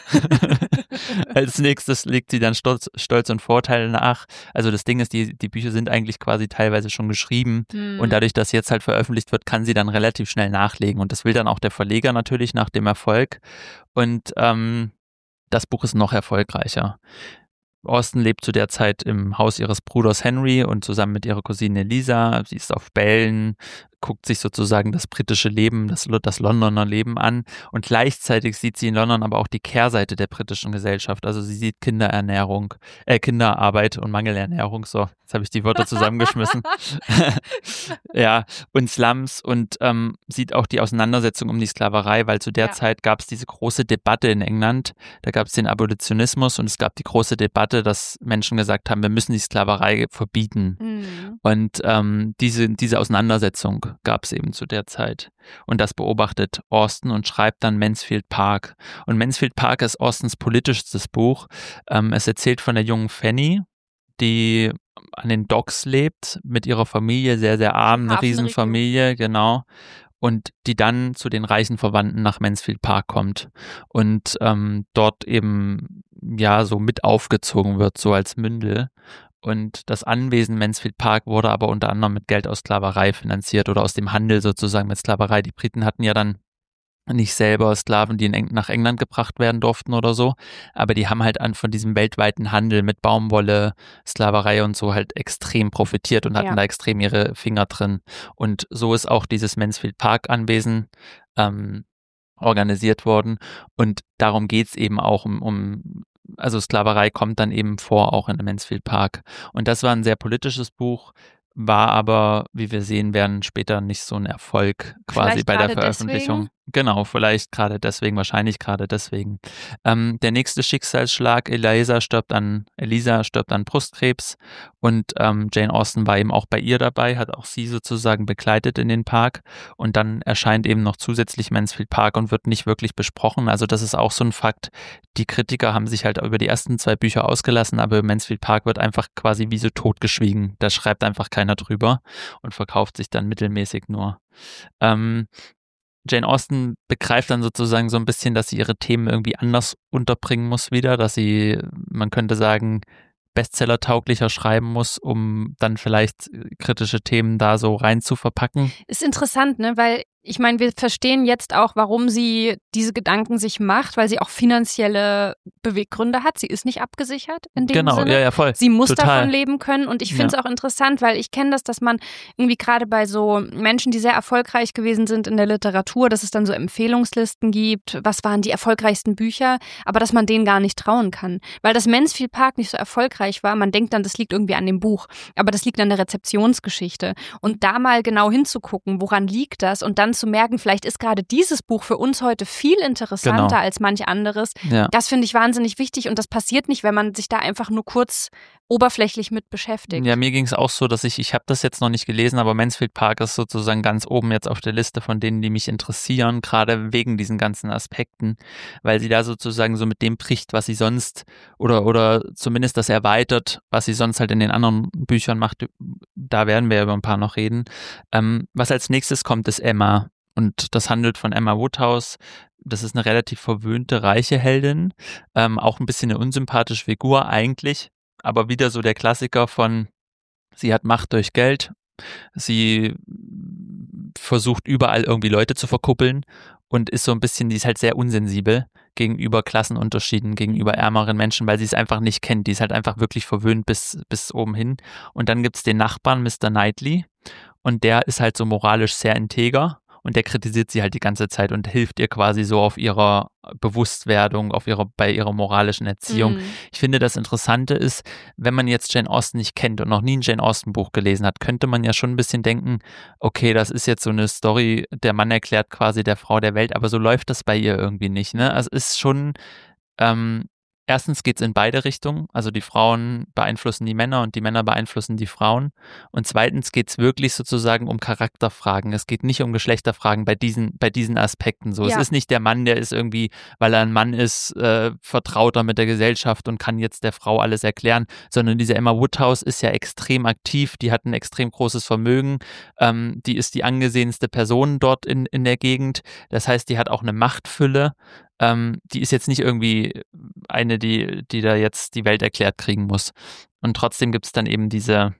Als nächstes legt sie dann Stolz, Stolz und Vorteile nach. Also das Ding ist, die, die Bücher sind eigentlich quasi teilweise schon geschrieben Mhm. und dadurch, dass jetzt halt veröffentlicht wird, kann sie dann relativ schnell nachlegen und das will dann auch der Verleger natürlich nach dem Erfolg und ähm, das Buch ist noch erfolgreicher. Austen lebt zu der Zeit im Haus ihres Bruders Henry und zusammen mit ihrer Cousine Eliza. Sie ist auf Bällen, guckt sich sozusagen das britische Leben, das, das Londoner Leben an und gleichzeitig sieht sie in London aber auch die Kehrseite der britischen Gesellschaft. Also sie sieht Kinderernährung, äh, Kinderarbeit und Mangelernährung. So, jetzt habe ich die Wörter zusammengeschmissen. ja, und Slums und ähm, sieht auch die Auseinandersetzung um die Sklaverei, weil zu der Ja. Zeit gab es diese große Debatte in England. Da gab es den Abolitionismus und es gab die große Debatte, dass Menschen gesagt haben, wir müssen die Sklaverei verbieten. Mhm. Und ähm, diese, diese Auseinandersetzung gab es eben zu der Zeit. Und das beobachtet Austen und schreibt dann Mansfield Park. Und Mansfield Park ist Austens politischstes Buch. Ähm, es erzählt von der jungen Fanny, die an den Docks lebt, mit ihrer Familie, sehr, sehr arm, eine Hafenregion. Riesenfamilie, genau. Und die dann zu den reichen Verwandten nach Mansfield Park kommt und ähm, dort eben ja so mit aufgezogen wird, so als Mündel. Und das Anwesen Mansfield Park wurde aber unter anderem mit Geld aus Sklaverei finanziert oder aus dem Handel sozusagen mit Sklaverei. Die Briten hatten ja dann nicht selber Sklaven, die in Eng- nach England gebracht werden durften oder so, aber die haben halt an von diesem weltweiten Handel mit Baumwolle, Sklaverei und so halt extrem profitiert und hatten Ja. da extrem ihre Finger drin. Und so ist auch dieses Mansfield Park Anwesen ähm, organisiert worden und darum geht's eben auch um, um also Sklaverei kommt dann eben vor, auch in Mansfield Park. Und das war ein sehr politisches Buch, war aber, wie wir sehen werden, später nicht so ein Erfolg quasi Vielleicht bei der gerade Veröffentlichung. deswegen? Genau, vielleicht gerade deswegen, wahrscheinlich gerade deswegen. Ähm, der nächste Schicksalsschlag, Eliza stirbt an, Elisa stirbt an Brustkrebs und ähm, Jane Austen war eben auch bei ihr dabei, hat auch sie sozusagen begleitet in den Park und dann erscheint eben noch zusätzlich Mansfield Park und wird nicht wirklich besprochen. Also das ist auch so ein Fakt. Die Kritiker haben sich halt über die ersten zwei Bücher ausgelassen, aber Mansfield Park wird einfach quasi wie so totgeschwiegen. Da schreibt einfach keiner drüber und verkauft sich dann mittelmäßig nur. Ähm, Jane Austen begreift dann sozusagen so ein bisschen, dass sie ihre Themen irgendwie anders unterbringen muss wieder, dass sie, man könnte sagen, bestsellertauglicher schreiben muss, um dann vielleicht kritische Themen da so rein zu verpacken. Ist interessant, ne, weil ich meine, wir verstehen jetzt auch, warum sie diese Gedanken sich macht, weil sie auch finanzielle Beweggründe hat. Sie ist nicht abgesichert in dem genau, Sinne. Genau, ja, ja, voll. Sie muss Total. davon leben können und ich finde es ja. auch interessant, weil ich kenne das, dass man irgendwie gerade bei so Menschen, die sehr erfolgreich gewesen sind in der Literatur, dass es dann so Empfehlungslisten gibt, was waren die erfolgreichsten Bücher, aber dass man denen gar nicht trauen kann. Weil das Mansfield Park nicht so erfolgreich war, man denkt dann, das liegt irgendwie an dem Buch, aber das liegt an der Rezeptionsgeschichte. Und da mal genau hinzugucken, woran liegt das und dann zu merken, vielleicht ist gerade dieses Buch für uns heute viel interessanter Genau. als manch anderes. Ja. Das finde ich wahnsinnig wichtig und das passiert nicht, wenn man sich da einfach nur kurz oberflächlich mit beschäftigt. Ja, mir ging es auch so, dass ich, ich habe das jetzt noch nicht gelesen, aber Mansfield Park ist sozusagen ganz oben jetzt auf der Liste von denen, die mich interessieren, gerade wegen diesen ganzen Aspekten, weil sie da sozusagen so mit dem bricht, was sie sonst oder, oder zumindest das erweitert, was sie sonst halt in den anderen Büchern macht. Da werden wir über ein paar noch reden. Ähm, was als nächstes kommt, ist Emma. Und das handelt von Emma Woodhouse. Das ist eine relativ verwöhnte, reiche Heldin. Ähm, auch ein bisschen eine unsympathische Figur eigentlich. Aber wieder so der Klassiker von, sie hat Macht durch Geld. Sie versucht überall irgendwie Leute zu verkuppeln und ist so ein bisschen, die ist halt sehr unsensibel gegenüber Klassenunterschieden, gegenüber ärmeren Menschen, weil sie es einfach nicht kennt. Die ist halt einfach wirklich verwöhnt bis, bis oben hin. Und dann gibt's den Nachbarn, Mister Knightley. Und der ist halt so moralisch sehr integer. Und der kritisiert sie halt die ganze Zeit und hilft ihr quasi so auf ihrer Bewusstwerdung, auf ihrer, bei ihrer moralischen Erziehung. Mhm. Ich finde, das Interessante ist, wenn man jetzt Jane Austen nicht kennt und noch nie ein Jane Austen Buch gelesen hat, könnte man ja schon ein bisschen denken, okay, das ist jetzt so eine Story, der Mann erklärt quasi der Frau der Welt, aber so läuft das bei ihr irgendwie nicht, ne? Also es ist schon, ähm, erstens geht es in beide Richtungen, also die Frauen beeinflussen die Männer und die Männer beeinflussen die Frauen und zweitens geht es wirklich sozusagen um Charakterfragen, es geht nicht um Geschlechterfragen bei diesen, bei diesen Aspekten so. Ja. Es ist nicht der Mann, der ist irgendwie, weil er ein Mann ist, äh, vertrauter mit der Gesellschaft und kann jetzt der Frau alles erklären, sondern diese Emma Woodhouse ist ja extrem aktiv, die hat ein extrem großes Vermögen, ähm, die ist die angesehenste Person dort in, in der Gegend, das heißt, die hat auch eine Machtfülle. Ähm, die ist jetzt nicht irgendwie eine, die, die da jetzt die Welt erklärt kriegen muss. Und trotzdem gibt es dann eben diese,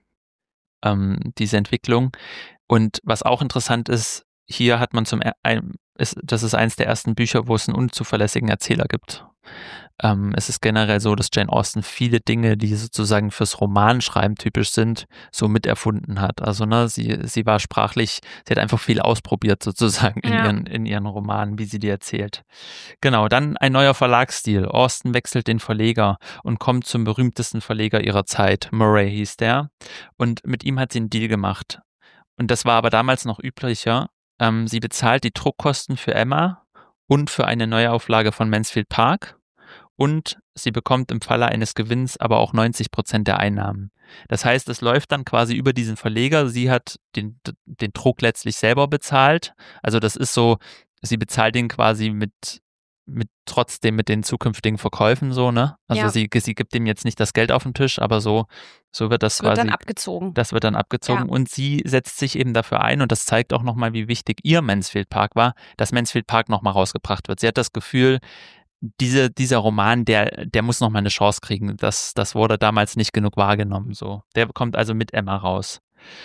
ähm, diese Entwicklung. Und was auch interessant ist, hier hat man zum, ein, ist, das ist eins der ersten Bücher, wo es einen unzuverlässigen Erzähler gibt. Ähm, es ist generell so, dass Jane Austen viele Dinge, die sozusagen fürs Romanschreiben typisch sind, so miterfunden hat. Also ne, sie, sie war sprachlich, sie hat einfach viel ausprobiert sozusagen in, Ja. ihren, in ihren Romanen, wie sie die erzählt. Genau, dann ein neuer Verlagsstil. Austen wechselt den Verleger und kommt zum berühmtesten Verleger ihrer Zeit. Murray hieß der. Und mit ihm hat sie einen Deal gemacht. Und das war aber damals noch üblicher. Ähm, sie bezahlt die Druckkosten für Emma und für eine Neuauflage von Mansfield Park. Und sie bekommt im Falle eines Gewinns aber auch neunzig Prozent der Einnahmen. Das heißt, es läuft dann quasi über diesen Verleger. Sie hat den, den Druck letztlich selber bezahlt. Also das ist so, sie bezahlt den quasi mit, mit trotzdem mit den zukünftigen Verkäufen so, ne? Also Ja. sie, sie gibt ihm jetzt nicht das Geld auf den Tisch, aber so, so wird das, Das wird quasi. dann abgezogen. Das wird dann abgezogen Ja. und sie setzt sich eben dafür ein und das zeigt auch nochmal, wie wichtig ihr Mansfield Park war, dass Mansfield Park nochmal rausgebracht wird. Sie hat das Gefühl, diese, dieser Roman, der, der muss nochmal eine Chance kriegen. Das, das wurde damals nicht genug wahrgenommen. So. Der kommt also mit Emma raus.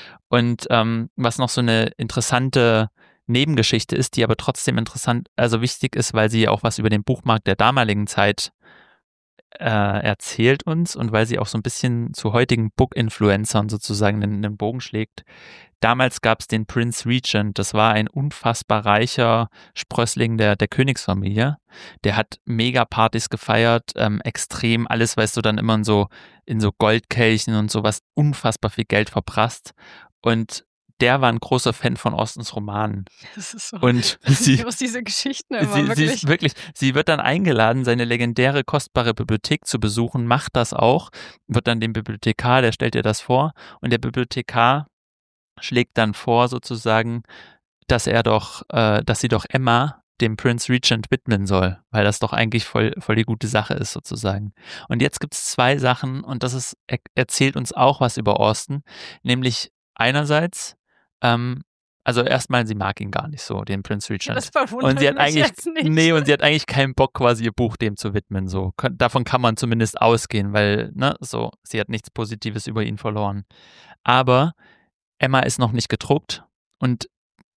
Und ähm, was noch so eine interessante Nebengeschichte ist, die aber trotzdem interessant, also wichtig ist, weil sie auch was über den Buchmarkt der damaligen Zeit äh, erzählt uns und weil sie auch so ein bisschen zu heutigen Book-Influencern sozusagen einen, einen Bogen schlägt. Damals gab es den Prince Regent, das war ein unfassbar reicher Sprössling der, der Königsfamilie. Der hat Mega-Partys gefeiert, ähm, extrem, alles, weißt du, dann immer in so, in so Goldkelchen und sowas, unfassbar viel Geld verprasst. Und der war ein großer Fan von Austens Romanen. Das ist so. Und sie, Aus diese Geschichten immer sie, sie wirklich. ist wirklich, sie wird dann eingeladen, seine legendäre, kostbare Bibliothek zu besuchen, macht das auch, wird dann dem Bibliothekar, der stellt ihr das vor und der Bibliothekar schlägt dann vor sozusagen, dass er doch, äh, dass sie doch Emma dem Prince Regent widmen soll, weil das doch eigentlich voll, voll die gute Sache ist sozusagen. Und jetzt gibt es zwei Sachen und das ist, er, erzählt uns auch was über Austen, nämlich einerseits, ähm, also erstmal, sie mag ihn gar nicht so, den Prince Regent. Das verwundert und sie hat mich eigentlich, jetzt nicht. nee, und sie hat eigentlich keinen Bock, quasi ihr Buch dem zu widmen. So, davon kann man zumindest ausgehen, weil, ne, so, sie hat nichts Positives über ihn verloren. Aber Emma ist noch nicht gedruckt und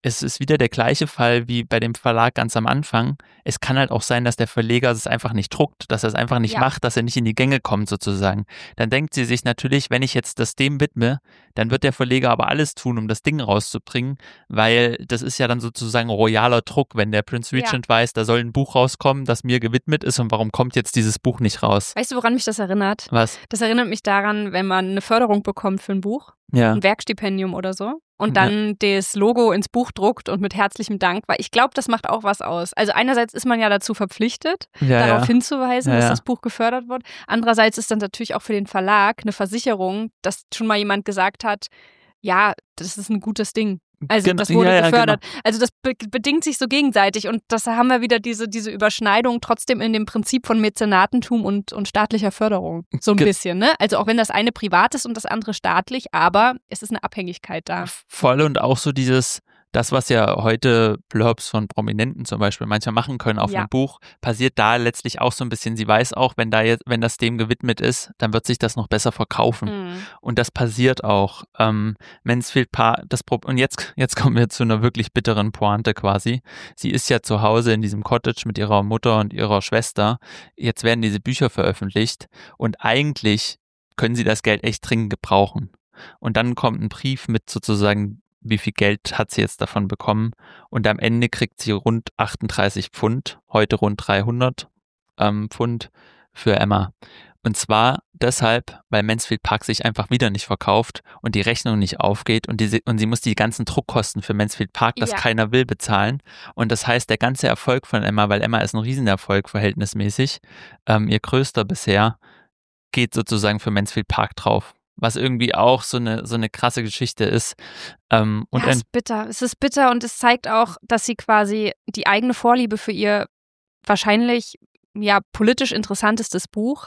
es ist wieder der gleiche Fall wie bei dem Verlag ganz am Anfang. Es kann halt auch sein, dass der Verleger es einfach nicht druckt, dass er es einfach nicht Ja. macht, dass er nicht in die Gänge kommt sozusagen. Dann denkt sie sich natürlich, wenn ich jetzt das dem widme, dann wird der Verleger aber alles tun, um das Ding rauszubringen, weil das ist ja dann sozusagen royaler Druck, wenn der Prince Regent Ja. weiß, da soll ein Buch rauskommen, das mir gewidmet ist und warum kommt jetzt dieses Buch nicht raus? Weißt du, woran mich das erinnert? Was? Das erinnert mich daran, wenn man eine Förderung bekommt für ein Buch, Ja. ein Werkstipendium oder so, und Ja. dann das Logo ins Buch druckt und mit herzlichem Dank, weil ich glaube, das macht auch was aus. Also einerseits ist man ja dazu verpflichtet, Ja, darauf ja. hinzuweisen, Ja, dass ja. das Buch gefördert wird. Andererseits ist dann natürlich auch für den Verlag eine Versicherung, dass schon mal jemand gesagt hat, ja, das ist ein gutes Ding. Also Genau, das wurde ja, ja, gefördert. Also das be bedingt sich so gegenseitig und das haben wir wieder diese, diese Überschneidung trotzdem in dem Prinzip von Mäzenatentum und, und staatlicher Förderung. So ein Ge bisschen, ne? Also auch wenn das eine privat ist und das andere staatlich, aber es ist eine Abhängigkeit da. Voll und auch so dieses, das, was ja heute Blurbs von Prominenten zum Beispiel manchmal machen können auf Ja. einem Buch, passiert da letztlich auch so ein bisschen. Sie weiß auch, wenn da jetzt, wenn das dem gewidmet ist, dann wird sich das noch besser verkaufen. Mhm. Und das passiert auch. Ähm, Mansfield Park, das Pro und jetzt, jetzt kommen wir zu einer wirklich bitteren Pointe quasi. Sie ist ja zu Hause in diesem Cottage mit ihrer Mutter und ihrer Schwester. Jetzt werden diese Bücher veröffentlicht und eigentlich können sie das Geld echt dringend gebrauchen. Und dann kommt ein Brief mit sozusagen, wie viel Geld hat sie jetzt davon bekommen? Und am Ende kriegt sie rund achtunddreißig Pfund, heute rund dreihundert ähm, Pfund für Emma. Und zwar deshalb, weil Mansfield Park sich einfach wieder nicht verkauft und die Rechnung nicht aufgeht und, diese, und sie muss die ganzen Druckkosten für Mansfield Park, das Ja. keiner will, bezahlen. Und das heißt, der ganze Erfolg von Emma, weil Emma ist ein Riesenerfolg verhältnismäßig, ähm, ihr größter bisher, geht sozusagen für Mansfield Park drauf. Was irgendwie auch so eine, so eine krasse Geschichte ist. Ähm, und ja, es ein, ist bitter. Es ist bitter und es zeigt auch, dass sie quasi die eigene Vorliebe für ihr wahrscheinlich ja politisch interessantestes Buch,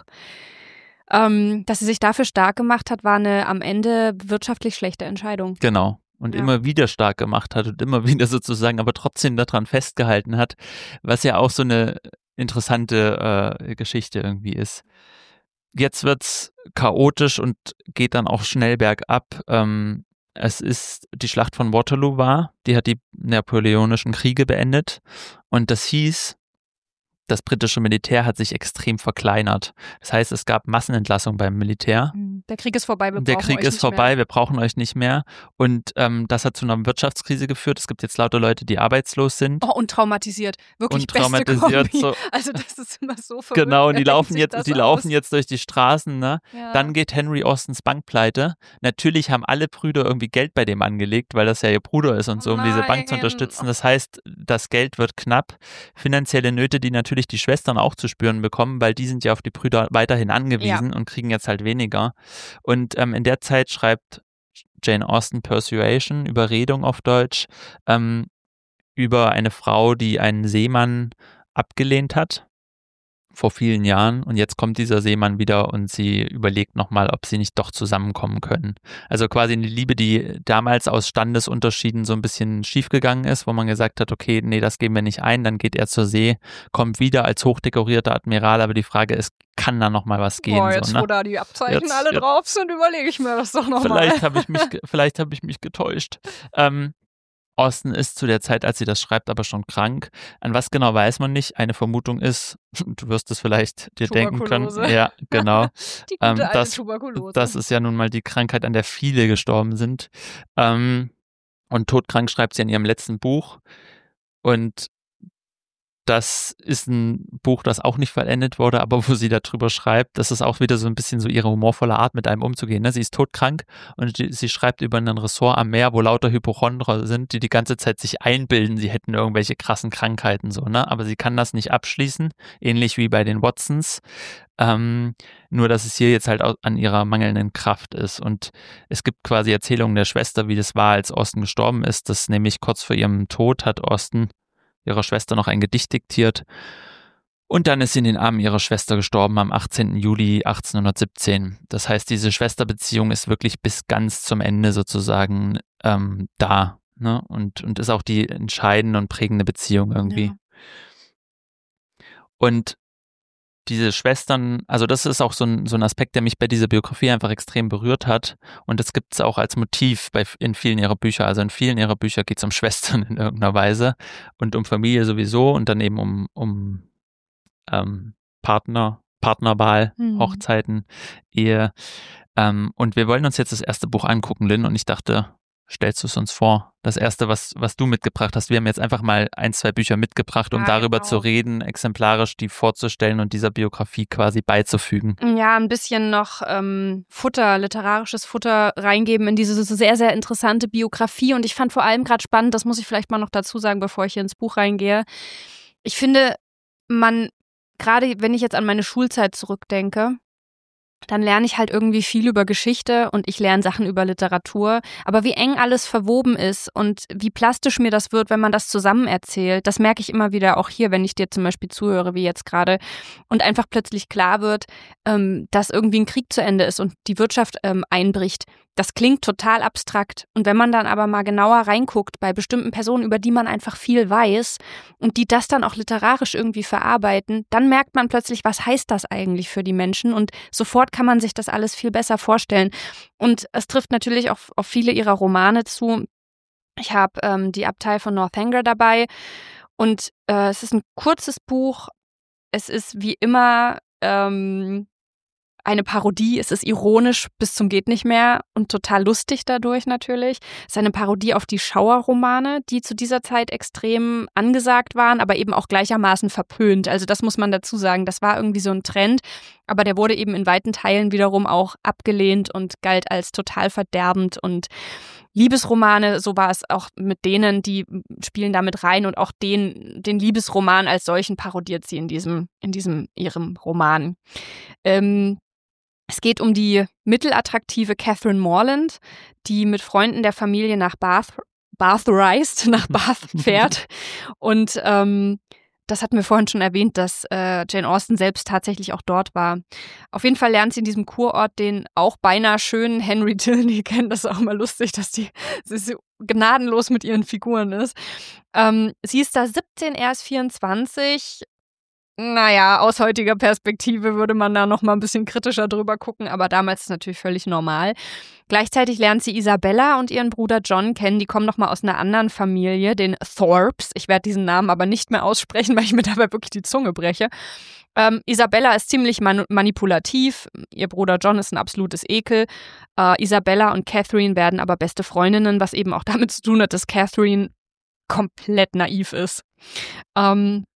ähm, dass sie sich dafür stark gemacht hat, war eine am Ende wirtschaftlich schlechte Entscheidung. genau. Und Ja. immer wieder stark gemacht hat und immer wieder sozusagen, aber trotzdem daran festgehalten hat, was ja auch so eine interessante äh, Geschichte irgendwie ist. Jetzt wird's chaotisch und geht dann auch schnell bergab. Ähm, es ist die Schlacht von Waterloo war, die hat die napoleonischen Kriege beendet und das hieß, das britische Militär hat sich extrem verkleinert. Das heißt, es gab Massenentlassungen beim Militär. Der Krieg ist vorbei, wir Der brauchen Krieg euch ist nicht vorbei, mehr. wir brauchen euch nicht mehr. Und ähm, das hat zu einer Wirtschaftskrise geführt. Es gibt jetzt lauter Leute, die arbeitslos sind. Oh, und traumatisiert. Wirklich Und beste traumatisiert, Kombi. so. Also das ist immer so verrückt. Genau, und die Wer denkt laufen sich jetzt, das die aus? laufen jetzt durch die Straßen, ne? Ja. Dann geht Henry Austins Bank pleite. Natürlich haben alle Brüder irgendwie Geld bei dem angelegt, weil das ja ihr Bruder ist und so, um diese Bank zu Nein. unterstützen. Das heißt, das Geld wird knapp. Finanzielle Nöte, die natürlich die Schwestern auch zu spüren bekommen, weil die sind ja auf die Brüder weiterhin angewiesen und kriegen jetzt halt weniger. Und ähm, in der Zeit schreibt Jane Austen Persuasion, Überredung auf Deutsch, ähm, über eine Frau, die einen Seemann abgelehnt hat vor vielen Jahren und jetzt kommt dieser Seemann wieder und sie überlegt nochmal, ob sie nicht doch zusammenkommen können. Also quasi eine Liebe, die damals aus Standesunterschieden so ein bisschen schiefgegangen ist, wo man gesagt hat, okay, nee, das geben wir nicht ein, dann geht er zur See, kommt wieder als hochdekorierter Admiral, aber die Frage ist, kann da nochmal was gehen? Boah, jetzt so, ne? wo da die Abzeichen Jetzt- alle jetzt- drauf sind, überlege ich mir das doch nochmal. Vielleicht habe ich mich, ge- vielleicht habe ich mich getäuscht. Ähm, Austen ist zu der Zeit, als sie das schreibt, aber schon krank. An was genau weiß man nicht. Eine Vermutung ist, du wirst es vielleicht dir denken können. Tuberkulose. Ja, genau. Die gute ähm, alte das- Tuberkulose. Das ist ja nun mal die Krankheit, an der viele gestorben sind. Ähm, und todkrank schreibt sie in ihrem letzten Buch. Und das ist ein Buch, das auch nicht vollendet wurde, aber wo sie darüber schreibt, das ist auch wieder so ein bisschen so ihre humorvolle Art, mit einem umzugehen. Ne? Sie ist todkrank und die, sie schreibt über ein Ressort am Meer, wo lauter Hypochondrer sind, die die ganze Zeit sich einbilden, sie hätten irgendwelche krassen Krankheiten, so, ne? Aber sie kann das nicht abschließen, ähnlich wie bei den Watsons. Ähm, nur, dass es hier jetzt halt au- an ihrer mangelnden Kraft ist. Und es gibt quasi Erzählungen der Schwester, wie das war, als Austen gestorben ist. Das nämlich kurz vor ihrem Tod hat Austen ihrer Schwester noch ein Gedicht diktiert. Und dann ist sie in den Armen ihrer Schwester gestorben am achtzehnten Juli achtzehnhundertsiebzehn. Das heißt, diese Schwesterbeziehung ist wirklich bis ganz zum Ende sozusagen ähm, da. Ne? Und, und ist auch die entscheidende und prägende Beziehung irgendwie. Ja. Und diese Schwestern, also das ist auch so ein, so ein Aspekt, der mich bei dieser Biografie einfach extrem berührt hat. Und das gibt es auch als Motiv bei, in vielen ihrer Bücher. Also in vielen ihrer Bücher geht es um Schwestern in irgendeiner Weise und um Familie sowieso und dann eben um, um ähm, Partner, Partnerwahl, mhm. Hochzeiten, Ehe. Ähm, und wir wollen uns jetzt das erste Buch angucken, Lynn, und ich dachte, stellst du es uns vor? Das erste, was, was du mitgebracht hast. Wir haben jetzt einfach mal ein, zwei Bücher mitgebracht, um ja, darüber genau. zu reden, exemplarisch die vorzustellen und dieser Biografie quasi beizufügen. Ja, ein bisschen noch ähm, Futter, literarisches Futter reingeben in diese sehr, sehr interessante Biografie. Und ich fand vor allem gerade spannend, das muss ich vielleicht mal noch dazu sagen, bevor ich hier ins Buch reingehe. Ich finde, man, gerade wenn ich jetzt an meine Schulzeit zurückdenke, dann lerne ich halt irgendwie viel über Geschichte und ich lerne Sachen über Literatur. Aber wie eng alles verwoben ist und wie plastisch mir das wird, wenn man das zusammen erzählt, das merke ich immer wieder auch hier, wenn ich dir zum Beispiel zuhöre, wie jetzt gerade, und einfach plötzlich klar wird, ähm, dass irgendwie ein Krieg zu Ende ist und die Wirtschaft ähm, einbricht. Das klingt total abstrakt. Und wenn man dann aber mal genauer reinguckt bei bestimmten Personen, über die man einfach viel weiß und die das dann auch literarisch irgendwie verarbeiten, dann merkt man plötzlich, was heißt das eigentlich für die Menschen? Und sofort kann man sich das alles viel besser vorstellen. Und es trifft natürlich auch auf viele ihrer Romane zu. Ich habe ähm, die Abtei von Northanger dabei und äh, es ist ein kurzes Buch. Es ist wie immer ähm, eine Parodie, es ist ironisch bis zum geht nicht mehr und total lustig dadurch natürlich. Es ist eine Parodie auf die Schauerromane, die zu dieser Zeit extrem angesagt waren, aber eben auch gleichermaßen verpönt. Also das muss man dazu sagen, das war irgendwie so ein Trend, aber der wurde eben in weiten Teilen wiederum auch abgelehnt und galt als total verderbend. Und Liebesromane, so war es auch mit denen, die spielen damit rein und auch den, den Liebesroman als solchen parodiert sie in diesem, in diesem ihrem Roman. Ähm, Es geht um die mittelattraktive Catherine Morland, die mit Freunden der Familie nach Bath, Bath reist, nach Bath fährt. Und ähm, das hatten wir vorhin schon erwähnt, dass äh, Jane Austen selbst tatsächlich auch dort war. Auf jeden Fall lernt sie in diesem Kurort den auch beinahe schönen Henry Tilney kennen. Das ist auch mal lustig, dass die sie so gnadenlos mit ihren Figuren ist. Ähm, sie ist da siebzehn, er ist vierundzwanzig. Naja, aus heutiger Perspektive würde man da noch mal ein bisschen kritischer drüber gucken, aber damals ist es natürlich völlig normal. Gleichzeitig lernt sie Isabella und ihren Bruder John kennen, die kommen noch mal aus einer anderen Familie, den Thorpes. Ich werde diesen Namen aber nicht mehr aussprechen, weil ich mir dabei wirklich die Zunge breche. Ähm, Isabella ist ziemlich man- manipulativ, ihr Bruder John ist ein absolutes Ekel. Äh, Isabella und Catherine werden aber beste Freundinnen, was eben auch damit zu tun hat, dass Catherine komplett naiv ist. Ähm,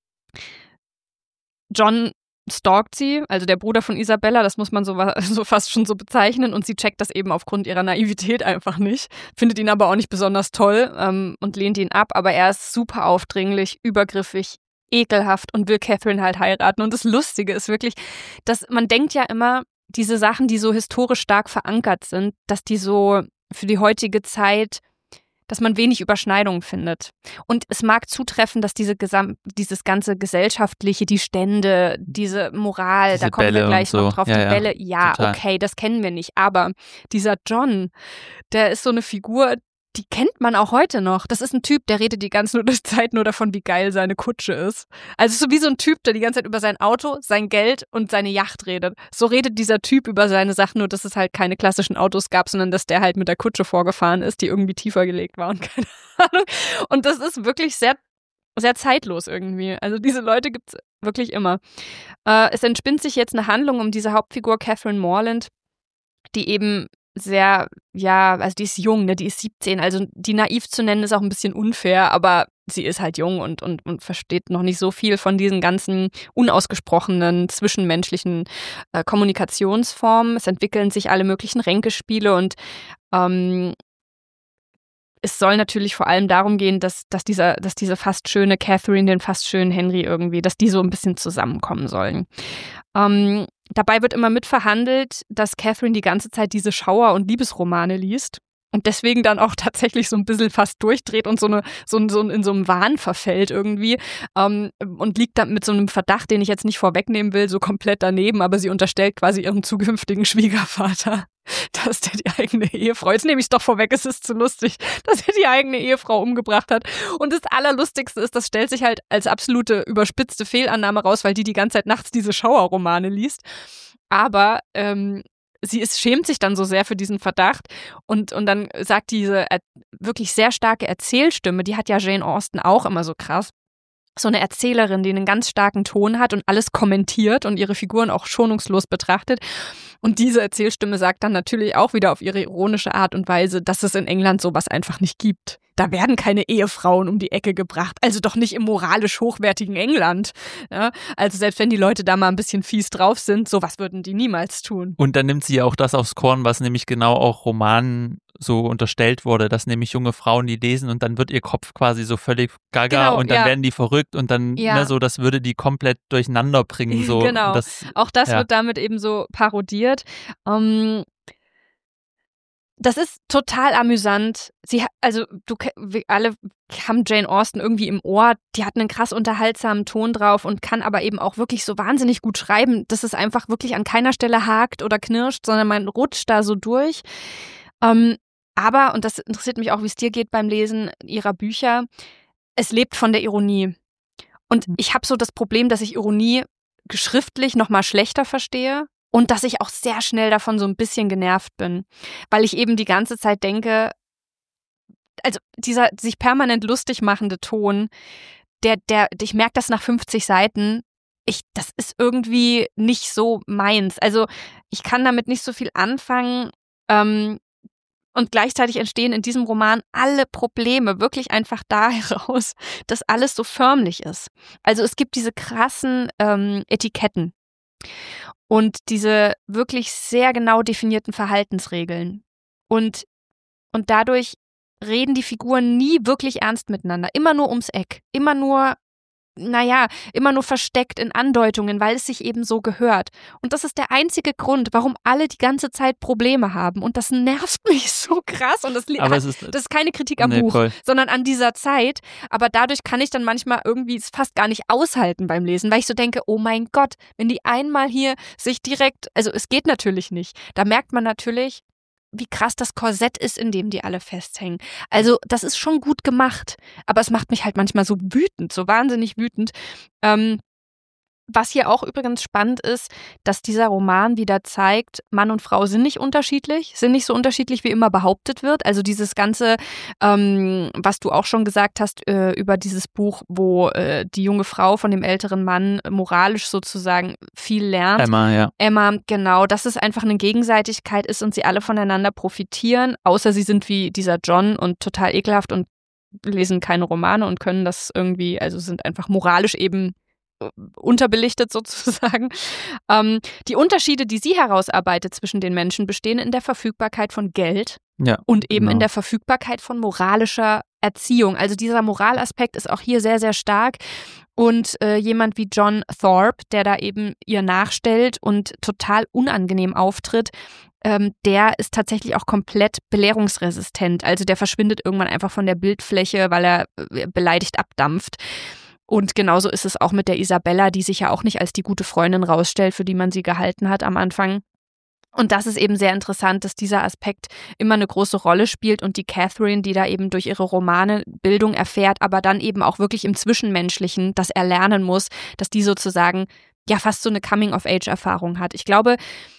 John stalkt sie, also der Bruder von Isabella, das muss man so, so fast schon so bezeichnen, und sie checkt das eben aufgrund ihrer Naivität einfach nicht, findet ihn aber auch nicht besonders toll ähm, und lehnt ihn ab, aber er ist super aufdringlich, übergriffig, ekelhaft und will Catherine halt heiraten. Und das Lustige ist wirklich, dass man denkt ja immer, diese Sachen, die so historisch stark verankert sind, dass die so für die heutige Zeit, dass man wenig Überschneidungen findet. Und es mag zutreffen, dass diese Gesam- dieses ganze Gesellschaftliche, die Stände, diese Moral, diese da kommen Bälle wir gleich so. noch drauf, ja, die ja, Bälle, ja, total. Okay, das kennen wir nicht. Aber dieser John, der ist so eine Figur, die kennt man auch heute noch. Das ist ein Typ, der redet die ganze Zeit nur davon, wie geil seine Kutsche ist. Also so wie so ein Typ, der die ganze Zeit über sein Auto, sein Geld und seine Yacht redet. So redet dieser Typ über seine Sachen, nur dass es halt keine klassischen Autos gab, sondern dass der halt mit der Kutsche vorgefahren ist, die irgendwie tiefer gelegt war und keine Ahnung. Und das ist wirklich sehr, sehr zeitlos irgendwie. Also diese Leute gibt's wirklich immer. Äh, es entspinnt sich jetzt eine Handlung um diese Hauptfigur Catherine Morland, die eben sehr, ja, also die ist jung, ne, die ist siebzehn, also die naiv zu nennen ist auch ein bisschen unfair, aber sie ist halt jung und, und, und versteht noch nicht so viel von diesen ganzen unausgesprochenen zwischenmenschlichen äh, Kommunikationsformen. Es entwickeln sich alle möglichen Ränkespiele und ähm, es soll natürlich vor allem darum gehen, dass, dass, dieser, dass diese fast schöne Catherine, den fast schönen Henry irgendwie, dass die so ein bisschen zusammenkommen sollen. Ähm, dabei wird immer mitverhandelt, dass Catherine die ganze Zeit diese Schauer- und Liebesromane liest und deswegen dann auch tatsächlich so ein bisschen fast durchdreht und so, eine, so, so in so einem Wahn verfällt irgendwie ähm, und liegt dann mit so einem Verdacht, den ich jetzt nicht vorwegnehmen will, so komplett daneben, aber sie unterstellt quasi ihrem zukünftigen Schwiegervater, dass der die eigene Ehefrau, jetzt nehme ich es doch vorweg, es ist zu lustig, dass er die eigene Ehefrau umgebracht hat. Und das Allerlustigste ist, das stellt sich halt als absolute überspitzte Fehlannahme raus, weil die die ganze Zeit nachts diese Schauerromane liest. Aber ähm, sie ist, schämt sich dann so sehr für diesen Verdacht und, und dann sagt diese äh, wirklich sehr starke Erzählstimme, die hat ja Jane Austen auch immer so krass, so eine Erzählerin, die einen ganz starken Ton hat und alles kommentiert und ihre Figuren auch schonungslos betrachtet. Und diese Erzählstimme sagt dann natürlich auch wieder auf ihre ironische Art und Weise, dass es in England sowas einfach nicht gibt. Da werden keine Ehefrauen um die Ecke gebracht, also doch nicht im moralisch hochwertigen England. Ja, also selbst wenn die Leute da mal ein bisschen fies drauf sind, sowas würden die niemals tun. Und dann nimmt sie ja auch das aufs Korn, was nämlich genau auch Romanen so unterstellt wurde, dass nämlich junge Frauen die lesen und dann wird ihr Kopf quasi so völlig gaga genau, und dann ja. werden die verrückt und dann ja. ne, so, das würde die komplett durcheinander bringen. So. Genau, das, auch das ja. wird damit eben so parodiert. Ähm, das ist total amüsant. Sie, also du, wir alle haben Jane Austen irgendwie im Ohr. Die hat einen krass unterhaltsamen Ton drauf und kann aber eben auch wirklich so wahnsinnig gut schreiben, dass es einfach wirklich an keiner Stelle hakt oder knirscht, sondern man rutscht da so durch. Ähm, aber, und das interessiert mich auch, wie es dir geht beim Lesen ihrer Bücher, es lebt von der Ironie. Und ich habe so das Problem, dass ich Ironie schriftlich noch mal schlechter verstehe. Und dass ich auch sehr schnell davon so ein bisschen genervt bin, weil ich eben die ganze Zeit denke, also dieser sich permanent lustig machende Ton, der, der, ich merke das nach fünfzig Seiten, ich, das ist irgendwie nicht so meins. Also ich kann damit nicht so viel anfangen ähm, und gleichzeitig entstehen in diesem Roman alle Probleme wirklich einfach da heraus, dass alles so förmlich ist. Also es gibt diese krassen ähm, Etiketten. Und diese wirklich sehr genau definierten Verhaltensregeln. Und, und dadurch reden die Figuren nie wirklich ernst miteinander. Immer nur ums Eck. Immer nur, naja, immer nur versteckt in Andeutungen, weil es sich eben so gehört. Und das ist der einzige Grund, warum alle die ganze Zeit Probleme haben. Und das nervt mich so krass. Und das, Aber es ist, das ist keine Kritik am nee, Buch, voll. sondern an dieser Zeit. Aber dadurch kann ich dann manchmal irgendwie es fast gar nicht aushalten beim Lesen, weil ich so denke, oh mein Gott, wenn die einmal hier sich direkt, also es geht natürlich nicht. Da merkt man natürlich, wie krass das Korsett ist, in dem die alle festhängen. Also das ist schon gut gemacht, aber es macht mich halt manchmal so wütend, so wahnsinnig wütend. Ähm, was hier auch übrigens spannend ist, dass dieser Roman wieder zeigt, Mann und Frau sind nicht unterschiedlich, sind nicht so unterschiedlich, wie immer behauptet wird. Also dieses Ganze, ähm, was du auch schon gesagt hast äh, über dieses Buch, wo äh, die junge Frau von dem älteren Mann moralisch sozusagen viel lernt. Emma, ja. Emma, genau, dass es einfach eine Gegenseitigkeit ist und sie alle voneinander profitieren, außer sie sind wie dieser John und total ekelhaft und lesen keine Romane und können das irgendwie, also sind einfach moralisch eben unterbelichtet sozusagen. Ähm, die Unterschiede, die sie herausarbeitet zwischen den Menschen, bestehen in der Verfügbarkeit von Geld ja, und eben genau. in der Verfügbarkeit von moralischer Erziehung. Also dieser Moralaspekt ist auch hier sehr, sehr stark. Und äh, jemand wie John Thorpe, der da eben ihr nachstellt und total unangenehm auftritt, ähm, der ist tatsächlich auch komplett belehrungsresistent. Also der verschwindet irgendwann einfach von der Bildfläche, weil er äh, beleidigt abdampft. Und genauso ist es auch mit der Isabella, die sich ja auch nicht als die gute Freundin rausstellt, für die man sie gehalten hat am Anfang. Und das ist eben sehr interessant, dass dieser Aspekt immer eine große Rolle spielt und die Catherine, die da eben durch ihre Romane Bildung erfährt, aber dann eben auch wirklich im Zwischenmenschlichen das erlernen muss, dass die sozusagen ja fast so eine Coming-of-Age-Erfahrung hat. Ich glaube,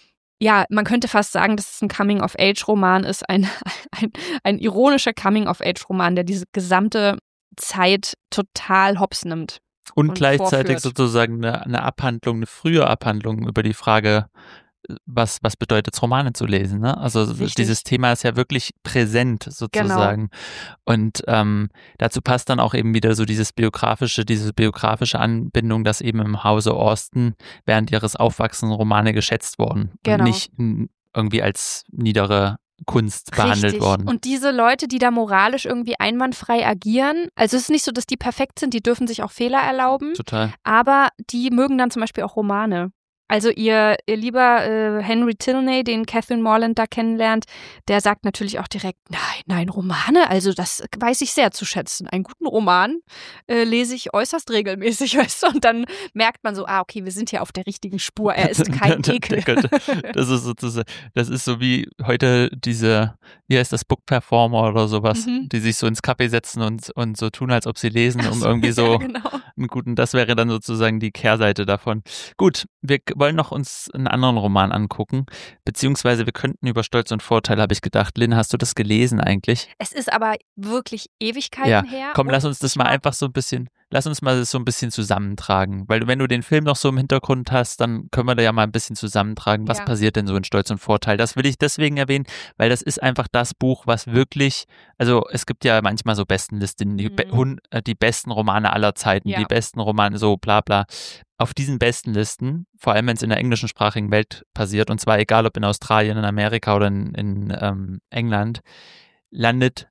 ja, man könnte fast sagen, dass es ein Coming-of-Age-Roman ist, ein, ein, ein ironischer Coming-of-Age-Roman, der diese gesamte Zeit total hops nimmt. Und, und gleichzeitig vorführt. sozusagen eine, eine Abhandlung, eine frühe Abhandlung über die Frage, was, was bedeutet es, Romane zu lesen. Ne? Also Richtig. Dieses Thema ist ja wirklich präsent sozusagen. Genau. Und ähm, dazu passt dann auch eben wieder so dieses biografische, diese biografische Anbindung, dass eben im Hause Austen während ihres Aufwachsens Romane geschätzt wurden. Genau. Und nicht irgendwie als niedere Kunst behandelt Richtig. worden. Und diese Leute, die da moralisch irgendwie einwandfrei agieren, also es ist nicht so, dass die perfekt sind, die dürfen sich auch Fehler erlauben. Total. Aber die mögen dann zum Beispiel auch Romane. Also ihr, ihr lieber äh, Henry Tilney, den Catherine Morland da kennenlernt, der sagt natürlich auch direkt, nein, nein, Romane, also das weiß ich sehr zu schätzen. Einen guten Roman äh, lese ich äußerst regelmäßig, weißt du? Und dann merkt man so, ah, okay, wir sind hier auf der richtigen Spur, er ist kein Ekel. Das ist sozusagen, das ist so wie heute diese, wie heißt das, Book Performer oder sowas, mhm. die sich so ins Café setzen und, und so tun, als ob sie lesen, um so, irgendwie so ja, genau. einen guten, das wäre dann sozusagen die Kehrseite davon. Gut, wir wollen noch uns einen anderen Roman angucken, beziehungsweise wir könnten über Stolz und Vorteil, habe ich gedacht. Lynn, hast du das gelesen eigentlich? Es ist aber wirklich Ewigkeiten ja. her. Komm, lass uns das mal einfach so ein bisschen, lass uns mal das so ein bisschen zusammentragen, weil wenn du den Film noch so im Hintergrund hast, dann können wir da ja mal ein bisschen zusammentragen, was ja. passiert denn so in Stolz und Vorteil. Das will ich deswegen erwähnen, weil das ist einfach das Buch, was wirklich, also es gibt ja manchmal so Bestenlisten, die, mhm. die besten Romane aller Zeiten, ja. die besten Romane, so bla bla. Auf diesen besten Listen, vor allem wenn es in der englischsprachigen Welt passiert, und zwar egal ob in Australien, in Amerika oder in, in ähm, England, landet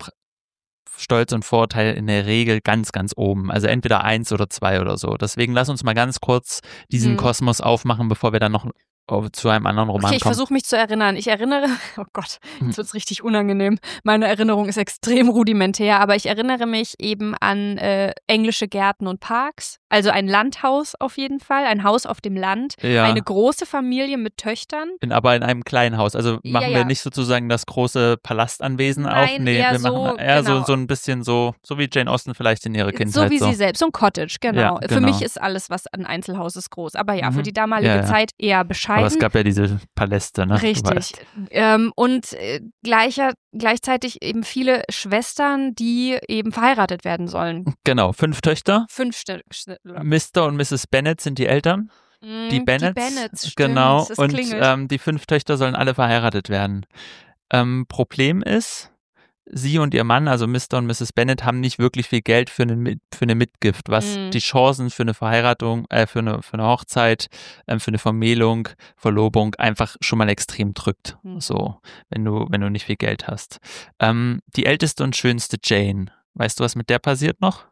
Stolz und Vorteil in der Regel ganz, ganz oben. Also entweder eins oder zwei oder so. Deswegen lass uns mal ganz kurz diesen hm. Kosmos aufmachen, bevor wir dann noch zu einem anderen Roman okay, ich kommen. Ich versuche mich zu erinnern. Ich erinnere, oh Gott, jetzt wird es richtig unangenehm. Meine Erinnerung ist extrem rudimentär, aber ich erinnere mich eben an äh, englische Gärten und Parks. Also ein Landhaus auf jeden Fall, ein Haus auf dem Land, ja. eine große Familie mit Töchtern. In, aber in einem kleinen Haus. Also machen ja, ja. wir nicht sozusagen das große Palastanwesen Nein, auf. Nee, eher wir so, machen eher genau. so, so ein bisschen so, so wie Jane Austen vielleicht in ihrer Kindheit. So wie so. sie selbst, so ein Cottage, genau. Ja, Für genau. mich ist alles, was ein Einzelhaus ist, groß. Aber ja, mhm. für die damalige ja, ja. Zeit eher bescheiden. Aber es gab ja diese Paläste, ne? Richtig. Ähm, und äh, gleicher, gleichzeitig eben viele Schwestern, die eben verheiratet werden sollen. Genau, fünf Töchter. Fünf Stück. Mister und Misses Bennet sind die Eltern. Mm, die Bennets. Die Bennets, genau. Stimmt, und ähm, die fünf Töchter sollen alle verheiratet werden. Ähm, Problem ist, sie und ihr Mann, also Mister und Misses Bennet, haben nicht wirklich viel Geld für eine, für eine Mitgift, was mm. die Chancen für eine Verheiratung, äh, für eine, für eine Hochzeit, äh, für eine Vermählung, Verlobung einfach schon mal extrem drückt. Mm. So, wenn du, wenn du nicht viel Geld hast. Ähm, die älteste und schönste Jane. Weißt du, was mit der passiert noch?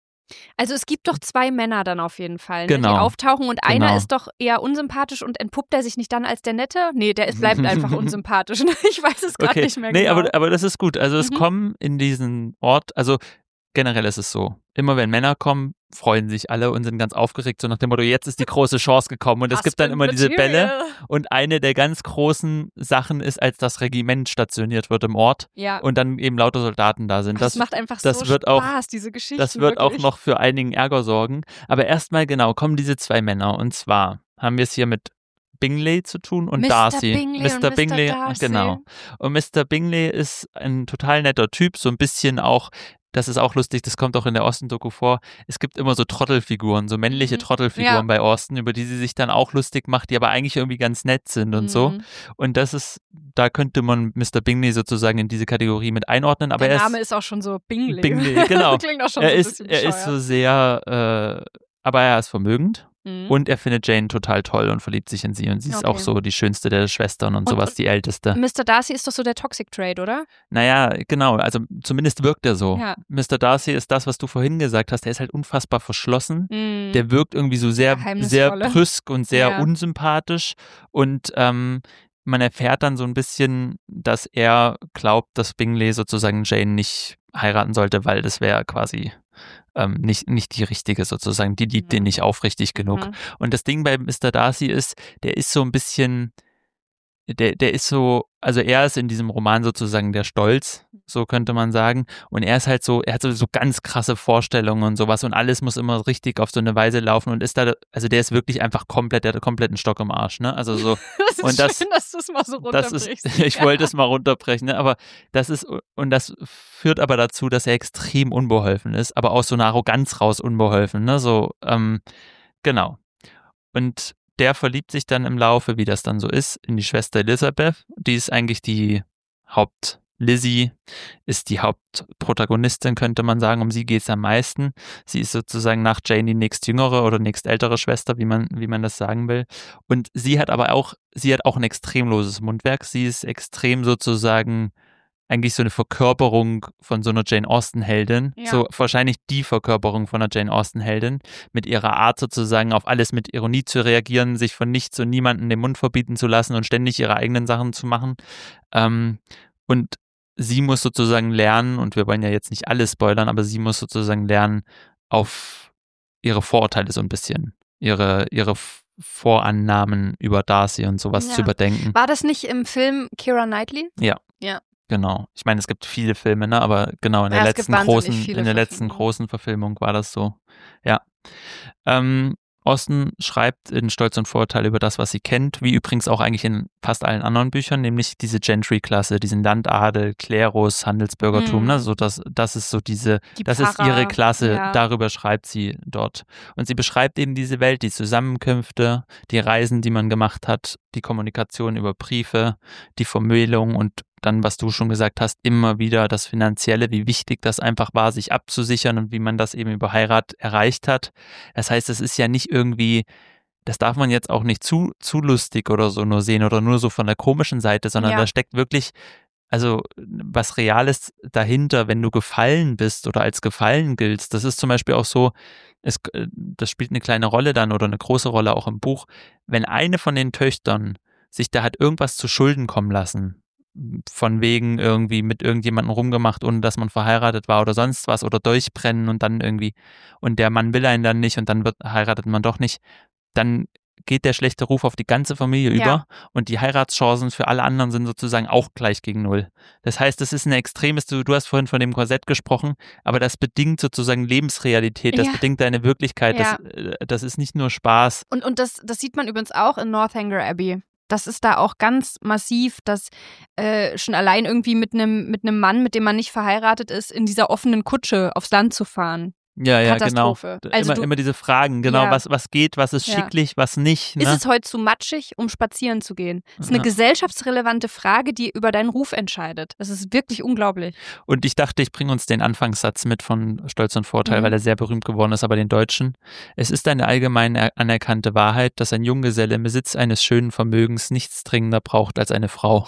Also es gibt doch zwei Männer dann auf jeden Fall, ne, genau. die auftauchen und genau. einer ist doch eher unsympathisch und entpuppt er sich nicht dann als der Nette? Nee, der ist, bleibt einfach unsympathisch. Ich weiß es gerade okay. nicht mehr nee, genau. Nee, aber, aber das ist gut. Also es mhm. kommen in diesen Ort, also generell ist es so, immer wenn Männer kommen, freuen sich alle und sind ganz aufgeregt, so nach dem Motto, jetzt ist die große Chance gekommen. Und es gibt dann immer diese Bälle. Und eine der ganz großen Sachen ist, als das Regiment stationiert wird im Ort ja. und dann eben lauter Soldaten da sind. Das, das macht einfach das so wird Spaß, auch, diese Geschichte. Das wird wirklich. auch noch für einigen Ärger sorgen. Aber erstmal genau, kommen diese zwei Männer. Und zwar haben wir es hier mit Bingley zu tun und Mister Darcy. Bingley Mister und Bingley, Mister Darcy. genau. Und Mister Bingley ist ein total netter Typ, so ein bisschen auch, das ist auch lustig, das kommt auch in der Austen-Doku vor, es gibt immer so Trottelfiguren, so männliche mhm. Trottelfiguren ja. bei Austen, über die sie sich dann auch lustig macht, die aber eigentlich irgendwie ganz nett sind und mhm. so. Und das ist, da könnte man Mister Bingley sozusagen in diese Kategorie mit einordnen. Aber der er Name ist, ist auch schon so Bingley. Bingley, genau. Klingt auch schon er so ein ist, bisschen Er ist so sehr, äh, aber er ist vermögend. Mhm. Und er findet Jane total toll und verliebt sich in sie. Und sie ist okay. auch so die schönste der Schwestern und, und sowas, die älteste. Mister Darcy ist doch so der Toxic Trade, oder? Naja, genau. Also zumindest wirkt er so. Ja. Mister Darcy ist das, was du vorhin gesagt hast. Der ist halt unfassbar verschlossen. Mhm. Der wirkt irgendwie so sehr, sehr brüsk und sehr ja. unsympathisch. Und ähm, man erfährt dann so ein bisschen, dass er glaubt, dass Bingley sozusagen Jane nicht heiraten sollte, weil das wäre quasi ähm, nicht, nicht die richtige sozusagen. Die liebt mhm. den nicht aufrichtig genug. Mhm. Und das Ding bei Mister Darcy ist, der ist so ein bisschen, der, der ist so, also er ist in diesem Roman sozusagen der Stolz, so könnte man sagen. Und er ist halt so, er hat so, so ganz krasse Vorstellungen und sowas und alles muss immer richtig auf so eine Weise laufen und ist da, also der ist wirklich einfach komplett, der hat kompletten Stock im Arsch, ne? Also so. Das ist und das, schön, dass du es mal so runterbrichst. Das ist, ich ja. wollte es mal runterbrechen, ne? Aber das ist, und das führt aber dazu, dass er extrem unbeholfen ist, aber aus so einer Arroganz raus unbeholfen, ne? So, ähm, genau. Und der verliebt sich dann im Laufe, wie das dann so ist, in die Schwester Elizabeth. Die ist eigentlich die Haupt, Lizzie ist die Hauptprotagonistin, könnte man sagen. Um sie geht es am meisten. Sie ist sozusagen nach Jane die nächstjüngere oder nächstältere Schwester, wie man, wie man das sagen will. Und sie hat aber auch, sie hat auch ein extrem loses Mundwerk. Sie ist extrem sozusagen eigentlich so eine Verkörperung von so einer Jane Austen-Heldin. Ja. So wahrscheinlich die Verkörperung von einer Jane Austen-Heldin, mit ihrer Art sozusagen auf alles mit Ironie zu reagieren, sich von nichts und niemandem den Mund verbieten zu lassen und ständig ihre eigenen Sachen zu machen. Ähm, und sie muss sozusagen lernen, und wir wollen ja jetzt nicht alles spoilern, aber sie muss sozusagen lernen, auf ihre Vorurteile so ein bisschen, ihre, ihre Vorannahmen über Darcy und sowas ja. zu überdenken. War das nicht im Film Keira Knightley? Ja. Ja. Genau. Ich meine, es gibt viele Filme, ne? Aber genau, in der ja, letzten großen, in der letzten großen Verfilmung war das so. Ja. Ähm, Austen schreibt in Stolz und Vorurteil über das, was sie kennt, wie übrigens auch eigentlich in fast allen anderen Büchern, nämlich diese Gentry-Klasse, diesen Landadel, Klerus, Handelsbürgertum, mm. ne, so das, das ist so diese, Die das Pfarrer, ist ihre Klasse, ja. darüber schreibt sie dort. Und sie beschreibt eben diese Welt, die Zusammenkünfte, die Reisen, die man gemacht hat, die Kommunikation über Briefe, die Vermählung und dann, was du schon gesagt hast, immer wieder das Finanzielle, wie wichtig das einfach war, sich abzusichern und wie man das eben über Heirat erreicht hat. Das heißt, es ist ja nicht irgendwie, das darf man jetzt auch nicht zu, zu lustig oder so nur sehen oder nur so von der komischen Seite, sondern ja. da steckt wirklich, also was Reales dahinter, wenn du gefallen bist oder als gefallen giltst. Das ist zum Beispiel auch so, es, das spielt eine kleine Rolle dann oder eine große Rolle auch im Buch, wenn eine von den Töchtern sich da hat irgendwas zu Schulden kommen lassen, von wegen irgendwie mit irgendjemandem rumgemacht, ohne dass man verheiratet war oder sonst was oder durchbrennen und dann irgendwie und der Mann will einen dann nicht und dann wird heiratet man doch nicht, dann geht der schlechte Ruf auf die ganze Familie ja. über und die Heiratschancen für alle anderen sind sozusagen auch gleich gegen null. Das heißt, das ist ein extremes, du, du hast vorhin von dem Korsett gesprochen, aber das bedingt sozusagen Lebensrealität, das ja. bedingt deine Wirklichkeit, ja. das, das ist nicht nur Spaß. Und, und das, das sieht man übrigens auch in Northanger Abbey. Das ist da auch ganz massiv, dass äh, schon allein irgendwie mit einem mit einem Mann, mit dem man nicht verheiratet ist, in dieser offenen Kutsche aufs Land zu fahren. Ja, ja, genau. Also immer, du, immer diese Fragen, genau, ja. was, was geht, was ist schicklich, ja. was nicht. Ne? Ist es heute zu matschig, um spazieren zu gehen? Das ist eine ja. gesellschaftsrelevante Frage, die über deinen Ruf entscheidet. Das ist wirklich unglaublich. Und ich dachte, ich bringe uns den Anfangssatz mit von Stolz und Vorurteil, mhm. weil er sehr berühmt geworden ist, aber den deutschen. Es ist eine allgemein anerkannte Wahrheit, dass ein Junggeselle im Besitz eines schönen Vermögens nichts dringender braucht als eine Frau.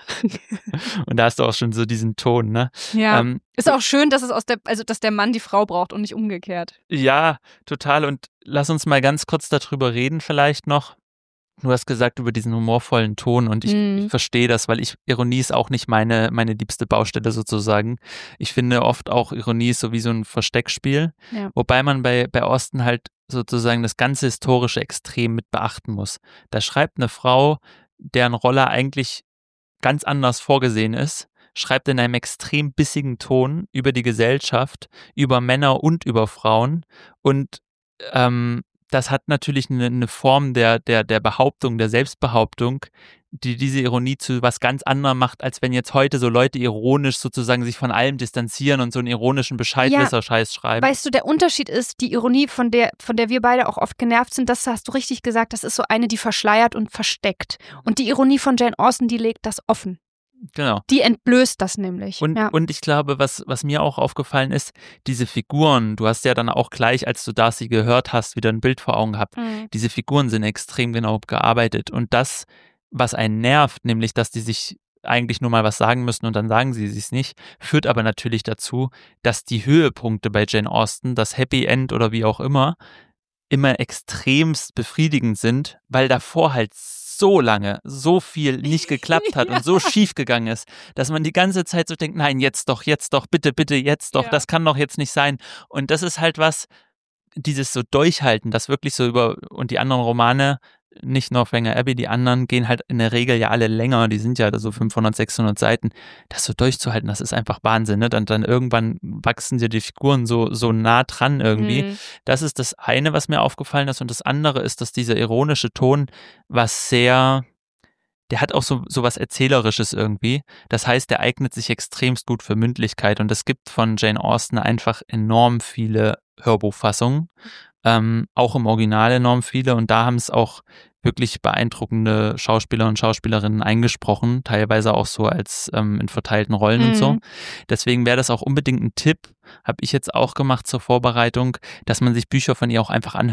Und da hast du auch schon so diesen Ton, ne? Ja. Ähm, Ist auch schön, dass es aus der, also dass der Mann die Frau braucht und nicht umgekehrt. Ja, total. Und lass uns mal ganz kurz darüber reden vielleicht noch. Du hast gesagt über diesen humorvollen Ton und ich, mm. ich verstehe das, weil ich Ironie ist auch nicht meine, meine liebste Baustelle sozusagen. Ich finde oft auch Ironie ist so wie so ein Versteckspiel, ja. wobei man bei, bei Austen halt sozusagen das ganze historische Extrem mit beachten muss. Da schreibt eine Frau, deren Rolle eigentlich ganz anders vorgesehen ist, schreibt in einem extrem bissigen Ton über die Gesellschaft, über Männer und über Frauen und ähm, das hat natürlich eine, eine Form der, der, der Behauptung, der Selbstbehauptung, die diese Ironie zu was ganz anderem macht, als wenn jetzt heute so Leute ironisch sozusagen sich von allem distanzieren und so einen ironischen Bescheidwisser-Scheiß schreiben. Weißt du, der Unterschied ist, die Ironie, von der, von der wir beide auch oft genervt sind, das hast du richtig gesagt, das ist so eine, die verschleiert und versteckt. Und die Ironie von Jane Austen, die legt das offen. Genau. Die entblößt das nämlich. Und, ja. und ich glaube, was, was mir auch aufgefallen ist, diese Figuren, du hast ja dann auch gleich, als du Darcy gehört hast, wieder ein Bild vor Augen gehabt, mhm. diese Figuren sind extrem genau gearbeitet und das, was einen nervt, nämlich, dass die sich eigentlich nur mal was sagen müssen und dann sagen sie es nicht, führt aber natürlich dazu, dass die Höhepunkte bei Jane Austen, das Happy End oder wie auch immer, immer extremst befriedigend sind, weil davor halt so lange, so viel nicht geklappt hat ja. und so schief gegangen ist, dass man die ganze Zeit so denkt, nein, jetzt doch, jetzt doch, bitte, bitte, jetzt doch, ja. das kann doch jetzt nicht sein. Und das ist halt was, dieses so Durchhalten, das wirklich so über, und die anderen Romane, nicht Northanger Abbey, die anderen gehen halt in der Regel ja alle länger, die sind ja so fünfhundert, sechshundert Seiten, das so durchzuhalten, das ist einfach Wahnsinn, ne? Dann, dann irgendwann wachsen dir die Figuren so, so nah dran irgendwie. Mhm. Das ist das eine, was mir aufgefallen ist und das andere ist, dass dieser ironische Ton was sehr, der hat auch so, so was Erzählerisches irgendwie. Das heißt, der eignet sich extremst gut für Mündlichkeit und es gibt von Jane Austen einfach enorm viele Hörbuchfassungen. Ähm, auch im Original enorm viele und da haben es auch wirklich beeindruckende Schauspieler und Schauspielerinnen eingesprochen, teilweise auch so als ähm, in verteilten Rollen mhm. und so. Deswegen wäre das auch unbedingt ein Tipp, habe ich jetzt auch gemacht zur Vorbereitung, dass man sich Bücher von ihr auch einfach anhört.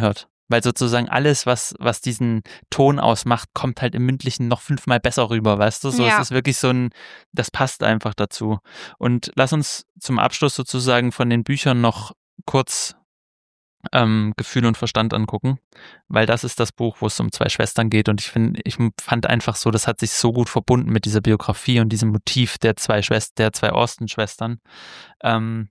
Weil sozusagen alles, was, was diesen Ton ausmacht, kommt halt im Mündlichen noch fünfmal besser rüber, weißt du? So, Ja. es ist wirklich so ein, das passt einfach dazu. Und lass uns zum Abschluss sozusagen von den Büchern noch kurz ähm, Gefühl und Verstand angucken, weil das ist das Buch, wo es um zwei Schwestern geht und ich finde, ich fand einfach so, das hat sich so gut verbunden mit dieser Biografie und diesem Motiv der zwei Schwestern, der zwei Austen-Schwestern. Ähm,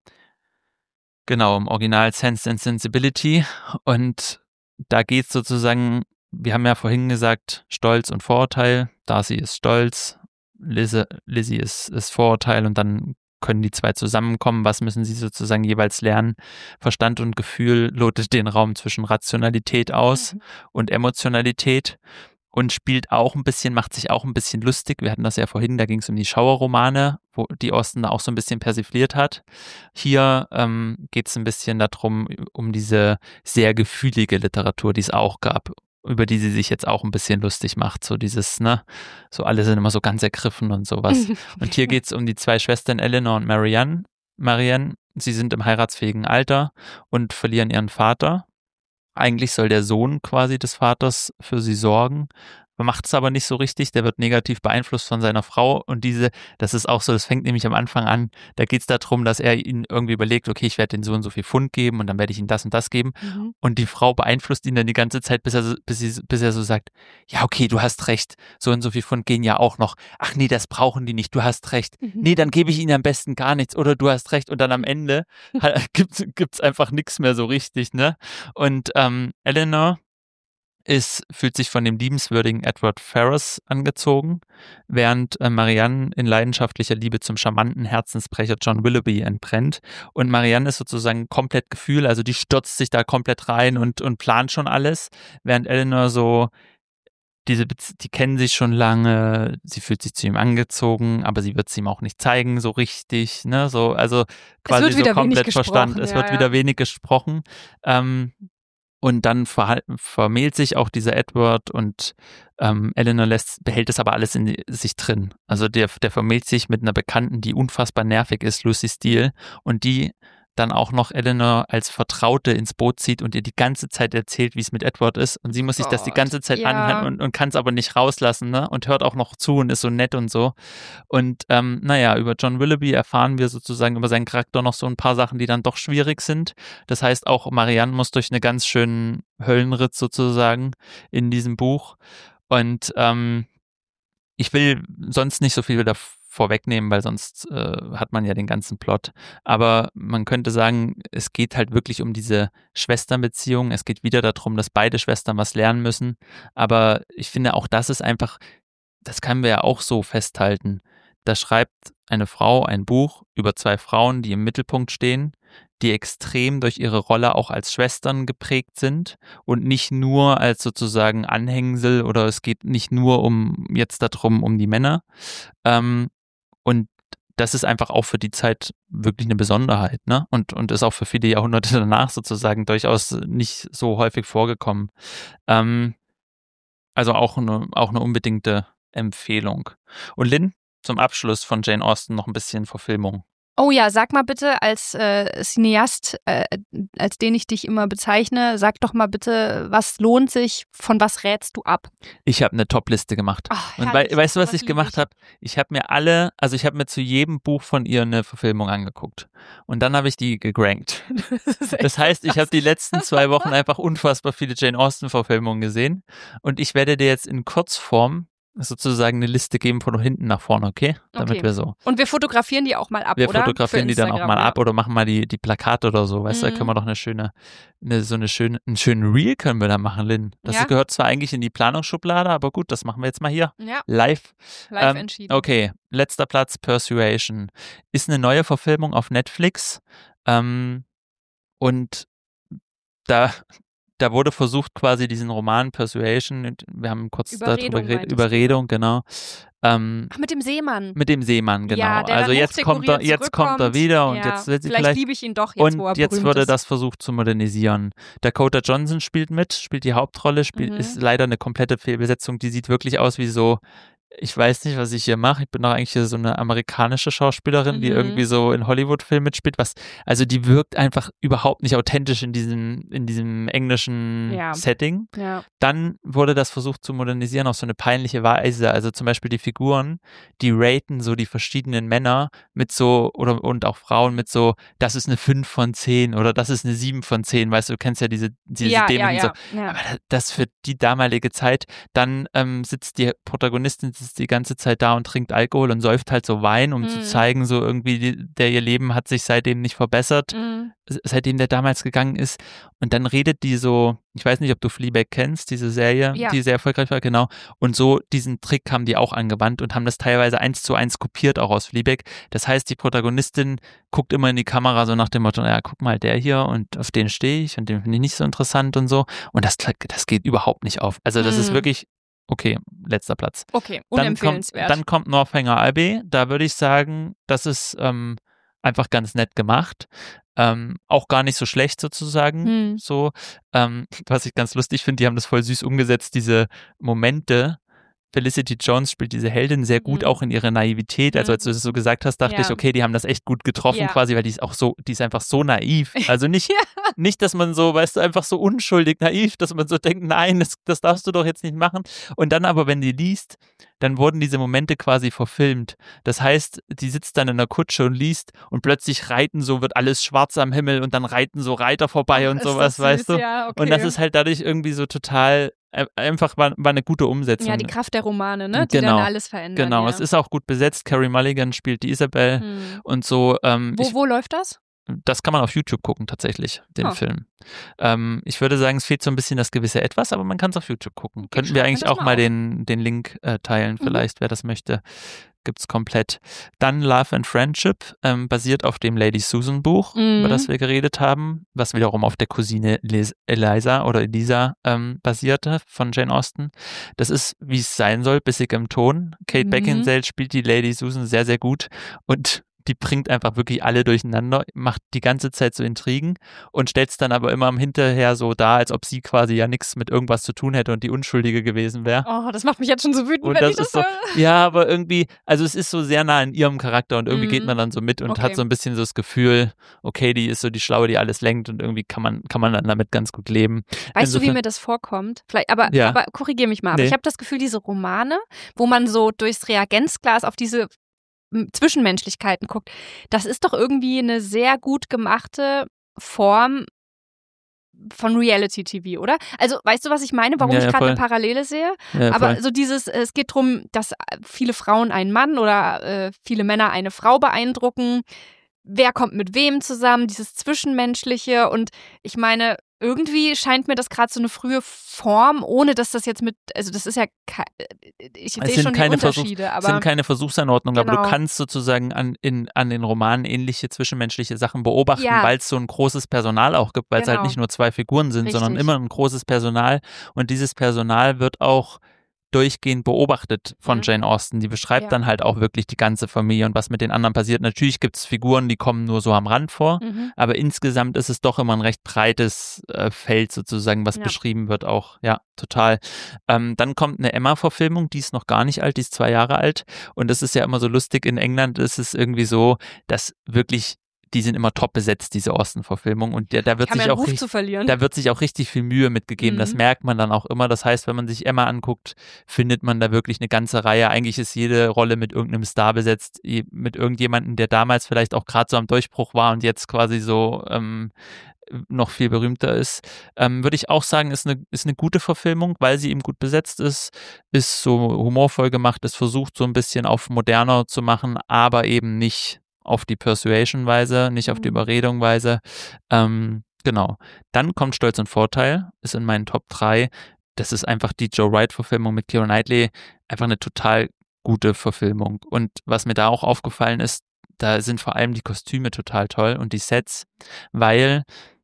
genau, im Original Sense and Sensibility und da geht es sozusagen, wir haben ja vorhin gesagt, Stolz und Vorurteil, Darcy ist Stolz, Lizzie, Lizzie ist, ist Vorurteil und dann können die zwei zusammenkommen, was müssen sie sozusagen jeweils lernen? Verstand und Gefühl lotet den Raum zwischen Rationalität aus mhm. und Emotionalität und spielt auch ein bisschen, macht sich auch ein bisschen lustig. Wir hatten das ja vorhin, da ging es um die Schauerromane, wo die Austen da auch so ein bisschen persifliert hat. Hier ähm, geht es ein bisschen darum, um diese sehr gefühlige Literatur, die es auch gab, über die sie sich jetzt auch ein bisschen lustig macht. So dieses, ne, so alle sind immer so ganz ergriffen und sowas. Und hier geht es um die zwei Schwestern Eleanor und Marianne. Marianne, sie sind im heiratsfähigen Alter und verlieren ihren Vater. Eigentlich soll der Sohn quasi des Vaters für sie sorgen, macht es aber nicht so richtig, der wird negativ beeinflusst von seiner Frau und diese, das ist auch so, das fängt nämlich am Anfang an, da geht es darum, dass er ihn irgendwie überlegt, okay, ich werde den Sohn so viel Pfund geben und dann werde ich ihm das und das geben mhm. und die Frau beeinflusst ihn dann die ganze Zeit, bis er, bis, sie, bis er so sagt, ja okay, du hast recht, so und so viel Pfund gehen ja auch noch, ach nee, das brauchen die nicht, du hast recht, mhm. nee, dann gebe ich ihnen am besten gar nichts oder du hast recht und dann am Ende gibt es einfach nichts mehr so richtig, ne, und ähm, Eleanor ist, fühlt sich von dem liebenswürdigen Edward Ferrars angezogen, während äh, Marianne in leidenschaftlicher Liebe zum charmanten Herzensbrecher John Willoughby entbrennt. Und Marianne ist sozusagen komplett Gefühl, also die stürzt sich da komplett rein und, und plant schon alles, während Eleanor so, diese, die kennen sich schon lange, sie fühlt sich zu ihm angezogen, aber sie wird es ihm auch nicht zeigen, so richtig, ne, so, also quasi so komplett Verstand. Es ja, wird ja. wieder wenig gesprochen. Ähm, Und dann ver- vermählt sich auch dieser Edward und ähm, Eleanor lässt, behält es aber alles in die, sich drin. Also der, der vermählt sich mit einer Bekannten, die unfassbar nervig ist, Lucy Steele, und die dann auch noch Eleanor als Vertraute ins Boot zieht und ihr die ganze Zeit erzählt, wie es mit Edward ist. Und sie muss sich das die ganze Zeit ja. anhören und, und kann es aber nicht rauslassen, ne? Und hört auch noch zu und ist so nett und so. Und ähm, naja, über John Willoughby erfahren wir sozusagen über seinen Charakter noch so ein paar Sachen, die dann doch schwierig sind. Das heißt, auch Marianne muss durch einen ganz schönen Höllenritt sozusagen in diesem Buch. Und ähm, ich will sonst nicht so viel wieder vorwegnehmen, weil sonst äh, hat man ja den ganzen Plot. Aber man könnte sagen, es geht halt wirklich um diese Schwesternbeziehung. Es geht wieder darum, dass beide Schwestern was lernen müssen. Aber ich finde, auch das ist einfach, das können wir ja auch so festhalten. Da schreibt eine Frau ein Buch über zwei Frauen, die im Mittelpunkt stehen, die extrem durch ihre Rolle auch als Schwestern geprägt sind und nicht nur als sozusagen Anhängsel oder es geht nicht nur um jetzt darum, um die Männer. Ähm, und das ist einfach auch für die Zeit wirklich eine Besonderheit, ne? Und, und ist auch für viele Jahrhunderte danach sozusagen durchaus nicht so häufig vorgekommen. Ähm, also auch eine, auch eine unbedingte Empfehlung. Und Lynn, zum Abschluss von Jane Austen noch ein bisschen Verfilmung. Oh ja, sag mal bitte als äh, Cineast, äh, als den ich dich immer bezeichne, sag doch mal bitte, was lohnt sich, von was rätst du ab? Ich habe eine Top-Liste gemacht. Ach, und we- weißt du, was, was ich gemacht habe? Ich habe mir alle, also ich habe mir zu jedem Buch von ihr eine Verfilmung angeguckt. Und dann habe ich die gegrankt. Das, das heißt, ich habe die letzten zwei Wochen einfach unfassbar viele Jane Austen-Verfilmungen gesehen. Und ich werde dir jetzt in Kurzform sozusagen eine Liste geben von hinten nach vorne, okay? Damit okay. wir so. Und wir fotografieren die auch mal ab, wir oder? Wir fotografieren die dann auch mal ja. ab oder machen mal die, die Plakate oder so, weißt mhm. du, da können wir doch eine schöne, eine, so eine schöne, einen schönen Reel können wir da machen, Lynn. Das ja? gehört zwar eigentlich in die Planungsschublade, aber gut, das machen wir jetzt mal hier. Ja. Live. Live ähm, entschieden. Okay, letzter Platz, Persuasion. Ist eine neue Verfilmung auf Netflix ähm, und da... Da wurde versucht, quasi diesen Roman Persuasion, wir haben kurz Überredung, darüber geredet, Überredung, genau. Ähm, Ach, mit dem Seemann. Mit dem Seemann, genau. Ja, der also jetzt kommt er, jetzt kommt er wieder und ja. jetzt wird sie vielleicht, vielleicht liebe ich ihn doch jetzt, und wo er jetzt wurde ist. das versucht zu modernisieren. Dakota Johnson spielt mit, spielt die Hauptrolle, spielt, mhm. ist leider eine komplette Fehlbesetzung. Die sieht wirklich aus wie so ich weiß nicht, was ich hier mache. Ich bin doch eigentlich hier so eine amerikanische Schauspielerin, Mhm. die irgendwie so in Hollywood-Filmen mitspielt. Was, also die wirkt einfach überhaupt nicht authentisch in diesem, in diesem englischen Ja. Setting. Ja. Dann wurde das versucht zu modernisieren auf so eine peinliche Weise. Also zum Beispiel die Figuren, die raten so die verschiedenen Männer mit so, oder und auch Frauen mit so, das ist eine fünf von zehn oder das ist eine sieben von zehn. Weißt du, du kennst ja diese, diese Ja, Dämonen ja, so. ja. Ja. Aber das für die damalige Zeit, dann ähm, sitzt die Protagonistin sitzt die ganze Zeit da und trinkt Alkohol und säuft halt so Wein, um Mhm. zu zeigen, so irgendwie, die, der ihr Leben hat sich seitdem nicht verbessert, Mhm. seitdem der damals gegangen ist. Und dann redet die so, ich weiß nicht, ob du Fleabag kennst, diese Serie, Ja. die sehr erfolgreich war, genau. Und so diesen Trick haben die auch angewandt und haben das teilweise eins zu eins kopiert, auch aus Fleabag. Das heißt, die Protagonistin guckt immer in die Kamera so nach dem Motto, ja, guck mal, der hier und auf den stehe ich und den finde ich nicht so interessant und so. Und das, das geht überhaupt nicht auf. Also das Mhm. ist wirklich, okay, letzter Platz. Okay, Dann kommt, unempfehlenswert. dann kommt Northanger Abbey. Da würde ich sagen, das ist ähm, einfach ganz nett gemacht. Ähm, auch gar nicht so schlecht sozusagen. Hm. So, ähm, was ich ganz lustig finde, die haben das voll süß umgesetzt, diese Momente. Felicity Jones spielt diese Heldin sehr gut, Mhm. auch in ihrer Naivität. Also als du das so gesagt hast, dachte Ja. ich, okay, die haben das echt gut getroffen Ja. quasi, weil die ist auch so, die ist einfach so naiv. Also nicht, Ja. nicht, dass man so, weißt du, einfach so unschuldig naiv, dass man so denkt, nein, das, das darfst du doch jetzt nicht machen. Und dann aber, wenn die liest, dann wurden diese Momente quasi verfilmt. Das heißt, die sitzt dann in der Kutsche und liest und plötzlich reiten so, wird alles schwarz am Himmel und dann reiten so Reiter vorbei Ach, und ist sowas, das weißt süß, du? ja, okay. Und das ist halt dadurch irgendwie so total, äh, einfach war, war eine gute Umsetzung. Ja, die Kraft der Romane, ne? Die Genau. dann alles verändern. Genau, ja. es ist auch gut besetzt. Carey Mulligan spielt die Isabel Hm. und so. Ähm, Wo, ich, wo läuft das? das kann man auf YouTube gucken, tatsächlich, den Ah. Film. Ähm, ich würde sagen, es fehlt so ein bisschen das gewisse Etwas, aber man kann es auf YouTube gucken. Okay, Könnten schreib wir mir eigentlich das auch mal mal auf. den, den Link äh, teilen, Mhm. vielleicht, wer das möchte. Gibt's komplett. Dann Love and Friendship, ähm, basiert auf dem Lady Susan Buch, Mhm. über das wir geredet haben, was wiederum auf der Cousine Lis- Eliza oder Elisa ähm, basierte von Jane Austen. Das ist, wie es sein soll, bissig im Ton. Kate Mhm. Beckinsale spielt die Lady Susan sehr, sehr gut und die bringt einfach wirklich alle durcheinander, macht die ganze Zeit so Intrigen und stellt es dann aber immer am Hinterher so dar, als ob sie quasi ja nichts mit irgendwas zu tun hätte und die Unschuldige gewesen wäre. Oh, das macht mich jetzt schon so wütend, Und wenn das ich das ist so, höre. ja, aber irgendwie, also es ist so sehr nah an ihrem Charakter und irgendwie Mhm. geht man dann so mit und Okay. hat so ein bisschen so das Gefühl, okay, die ist so die Schlaue, die alles lenkt und irgendwie kann man, kann man dann damit ganz gut leben. Weißt du, wie Insofern- mir das vorkommt? Vielleicht, aber, Ja. aber korrigier mich mal. Aber Nee. ich habe das Gefühl, diese Romane, wo man so durchs Reagenzglas auf diese m, Zwischenmenschlichkeiten guckt, das ist doch irgendwie eine sehr gut gemachte Form von Reality-T V, oder? Also, weißt du, was ich meine? Warum Ja, ich ja, gerade eine voll. Parallele sehe? Ja, Aber voll. so dieses, es geht darum, dass viele Frauen einen Mann oder äh, viele Männer eine Frau beeindrucken. Wer kommt mit wem zusammen? Dieses Zwischenmenschliche. Und ich meine, irgendwie scheint mir das gerade so eine frühe Form, ohne dass das jetzt mit, also das ist ja, ke- ich Es sehe sind schon die keine Versuchs- Unterschiede, Es aber sind keine Versuchsanordnungen, aber Genau. du kannst sozusagen an, in, an den Romanen ähnliche zwischenmenschliche Sachen beobachten, Ja. weil es so ein großes Personal auch gibt, weil es halt Genau. nicht nur zwei Figuren sind, sondern Richtig. immer ein großes Personal und dieses Personal wird auch durchgehend beobachtet von Mhm. Jane Austen. Die beschreibt Ja. dann halt auch wirklich die ganze Familie und was mit den anderen passiert. Natürlich gibt es Figuren, die kommen nur so am Rand vor, mhm. aber insgesamt ist es doch immer ein recht breites äh, Feld sozusagen, was Ja. beschrieben wird auch. Ja, total. Ähm, dann kommt eine Emma-Verfilmung, die ist noch gar nicht alt, die ist zwei Jahre alt und das ist ja immer so lustig, in England ist es irgendwie so, dass wirklich, die sind immer top besetzt, diese Austen-Verfilmung und der, da wird Haben sich ja einen auch Ruf richtig zu verlieren. da wird sich auch richtig viel Mühe mitgegeben. Das Mhm. merkt man dann auch immer. Das heißt, wenn man sich Emma anguckt, findet man da wirklich eine ganze Reihe. Eigentlich ist jede Rolle mit irgendeinem Star besetzt, je- mit irgendjemandem, der damals vielleicht auch gerade so am Durchbruch war und jetzt quasi so ähm, noch viel berühmter ist. Ähm, würde ich auch sagen, ist eine, ist eine gute Verfilmung, weil sie eben gut besetzt ist, ist so humorvoll gemacht, ist versucht so ein bisschen auf moderner zu machen, aber eben nicht auf die Persuasion-Weise, nicht auf die Mhm. Überredung-Weise. Ähm, genau. Dann kommt Stolz und Vorteil, ist in meinen Top drei. Das ist einfach die Joe Wright-Verfilmung mit Keira Knightley. Einfach eine total gute Verfilmung. Und was mir da auch aufgefallen ist, da sind vor allem die Kostüme total toll und die Sets, weil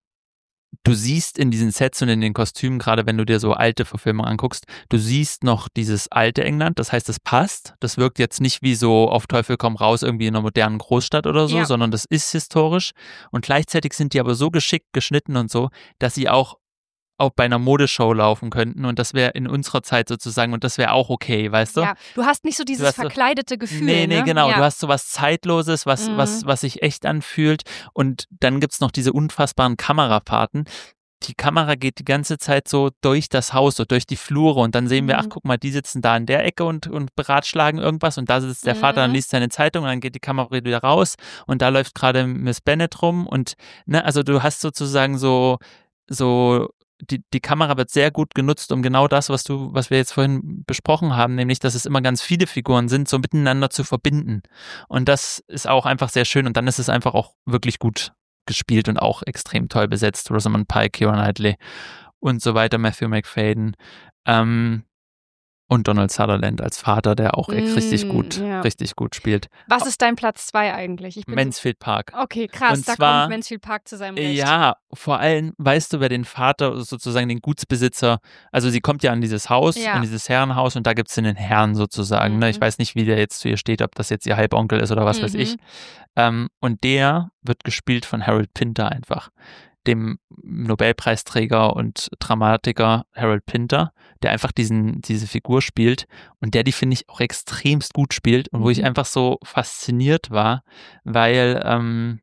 du siehst in diesen Sets und in den Kostümen, gerade wenn du dir so alte Verfilmungen anguckst, du siehst noch dieses alte England, das heißt, es passt. Das wirkt jetzt nicht wie so auf Teufel komm raus irgendwie in einer modernen Großstadt oder so, Ja. sondern das ist historisch und gleichzeitig sind die aber so geschickt geschnitten und so, dass sie auch auch bei einer Modeshow laufen könnten und das wäre in unserer Zeit sozusagen und das wäre auch okay, weißt du? Ja, du hast nicht so dieses verkleidete so, Gefühl, Nee, nee, ne? genau. Ja. Du hast so was Zeitloses, was, Mhm. was, was sich echt anfühlt und dann gibt's noch diese unfassbaren Kamerafahrten. Die Kamera geht die ganze Zeit so durch das Haus, so durch die Flure und dann sehen wir, Mhm. ach guck mal, die sitzen da in der Ecke und, und beratschlagen irgendwas und da sitzt der Mhm. Vater und liest seine Zeitung und dann geht die Kamera wieder raus und da läuft gerade Miss Bennet rum und ne, also du hast sozusagen so, so Die, die Kamera wird sehr gut genutzt, um genau das, was du, was wir jetzt vorhin besprochen haben, nämlich, dass es immer ganz viele Figuren sind, so miteinander zu verbinden. Und das ist auch einfach sehr schön und dann ist es einfach auch wirklich gut gespielt und auch extrem toll besetzt. Rosamund Pike, Keira Knightley und so weiter, Matthew Macfadyen. Ähm, Und Donald Sutherland als Vater, der auch mm, richtig gut, ja. richtig gut spielt. Was ist dein Platz zwei eigentlich? Ich bin Mansfield Park. Okay, krass, und da zwar, kommt Mansfield Park zu seinem Recht. Ja, vor allem, weißt du, wer den Vater, sozusagen den Gutsbesitzer, also sie kommt ja an dieses Haus, ja. an dieses Herrenhaus und da gibt es den Herrn sozusagen. Mhm. Ne? Ich weiß nicht, wie der jetzt zu ihr steht, ob das jetzt ihr Halbonkel ist oder was mhm. weiß ich. Ähm, und der wird gespielt von Harold Pinter einfach, dem Nobelpreisträger und Dramatiker Harold Pinter, der einfach diesen, diese Figur spielt und der die, finde ich, auch extremst gut spielt und mhm. wo ich einfach so fasziniert war, weil ähm,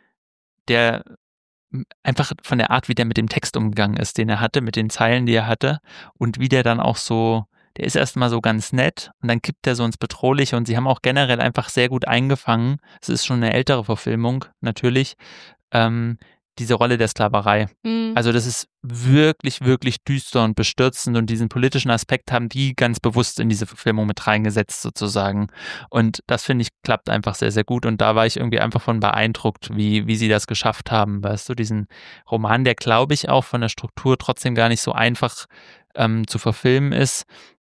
der einfach von der Art, wie der mit dem Text umgegangen ist, den er hatte, mit den Zeilen, die er hatte und wie der dann auch so, der ist erstmal so ganz nett und dann kippt er so ins Bedrohliche und sie haben auch generell einfach sehr gut eingefangen, es ist schon eine ältere Verfilmung, natürlich, ähm, diese Rolle der Sklaverei. Mhm. Also das ist wirklich, wirklich düster und bestürzend und diesen politischen Aspekt haben die ganz bewusst in diese Verfilmung mit reingesetzt sozusagen. Und das, finde ich, klappt einfach sehr, sehr gut und da war ich irgendwie einfach von beeindruckt, wie, wie sie das geschafft haben, weißt du, diesen Roman, der, glaube ich, auch von der Struktur trotzdem gar nicht so einfach ähm, zu verfilmen ist,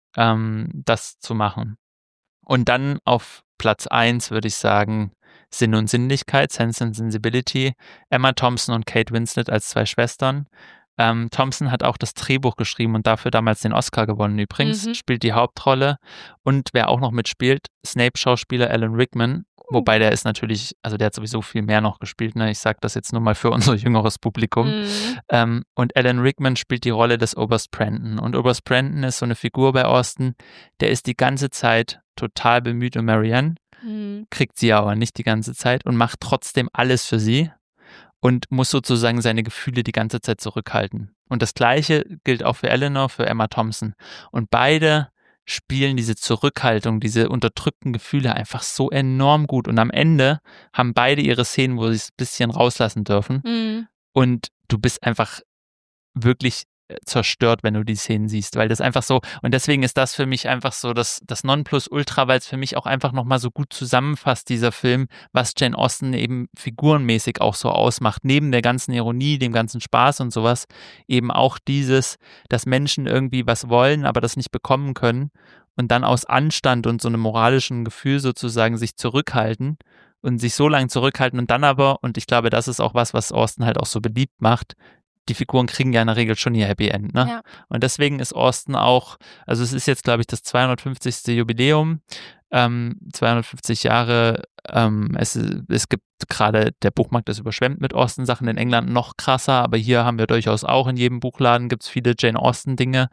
ähm, das zu machen. Und dann auf Platz eins würde ich sagen, Sinn und Sinnlichkeit, Sense and Sensibility, Emma Thompson und Kate Winslet als zwei Schwestern. Ähm, Thompson hat auch das Drehbuch geschrieben und dafür damals den Oscar gewonnen übrigens, mhm. spielt die Hauptrolle und wer auch noch mitspielt, Snape-Schauspieler Alan Rickman, uh. wobei der ist natürlich, also der hat sowieso viel mehr noch gespielt, ne? Ich sage das jetzt nur mal für unser jüngeres Publikum. Mhm. Ähm, und Alan Rickman spielt die Rolle des Oberst Brandon und Oberst Brandon ist so eine Figur bei Austen, der ist die ganze Zeit total bemüht um Marianne, mhm. kriegt sie aber nicht die ganze Zeit und macht trotzdem alles für sie und muss sozusagen seine Gefühle die ganze Zeit zurückhalten. Und das Gleiche gilt auch für Eleanor, für Emma Thompson. Und beide spielen diese Zurückhaltung, diese unterdrückten Gefühle einfach so enorm gut. Und am Ende haben beide ihre Szenen, wo sie es ein bisschen rauslassen dürfen. Mhm. Und du bist einfach wirklich zerstört, wenn du die Szenen siehst, weil das einfach so, und deswegen ist das für mich einfach so das, das Nonplusultra, weil es für mich auch einfach nochmal so gut zusammenfasst, dieser Film, was Jane Austen eben figurenmäßig auch so ausmacht, neben der ganzen Ironie, dem ganzen Spaß und sowas, eben auch dieses, dass Menschen irgendwie was wollen, aber das nicht bekommen können und dann aus Anstand und so einem moralischen Gefühl sozusagen sich zurückhalten und sich so lange zurückhalten und dann aber, und ich glaube, das ist auch was, was Austen halt auch so beliebt macht, die Figuren kriegen ja in der Regel schon ihr Happy End, ne? Ja. Und deswegen ist Austen auch, also es ist jetzt, glaube ich, das zweihundertfünfzigste Jubiläum, ähm, zweihundertfünfzig Jahre, ähm, es, es gibt gerade, der Buchmarkt ist überschwemmt mit Austen-Sachen, in England noch krasser, aber hier haben wir durchaus auch, in jedem Buchladen gibt es viele Jane Austen-Dinge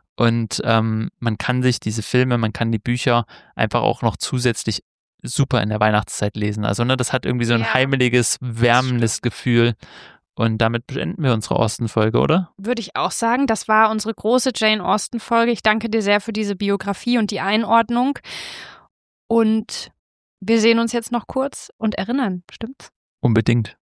und ähm, man kann sich diese Filme, man kann die Bücher einfach auch noch zusätzlich super in der Weihnachtszeit lesen. Also ne, das hat irgendwie so ein ja. heimeliges, wärmendes Gefühl. Und damit beenden wir unsere Austen-Folge, oder? Würde ich auch sagen. Das war unsere große Jane Austen-Folge. Ich danke dir sehr für diese Biografie und die Einordnung. Und wir sehen uns jetzt noch kurz und erinnern, stimmt's? Unbedingt.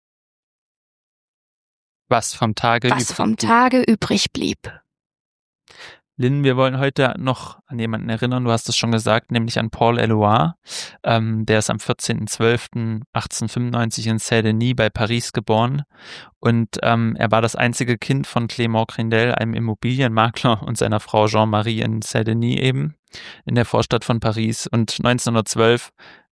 Was vom Tage, Was vom Tage übrig blieb. Lynn, wir wollen heute noch an jemanden erinnern, du hast es schon gesagt, nämlich an Paul Eluard. Ähm, der ist am vierzehnten zwölften achtzehnhundertfünfundneunzig in Saint-Denis bei Paris geboren und ähm, er war das einzige Kind von Clément Grindel, einem Immobilienmakler und seiner Frau Jean-Marie in Saint-Denis eben, in der Vorstadt von Paris und neunzehnhundertzwölf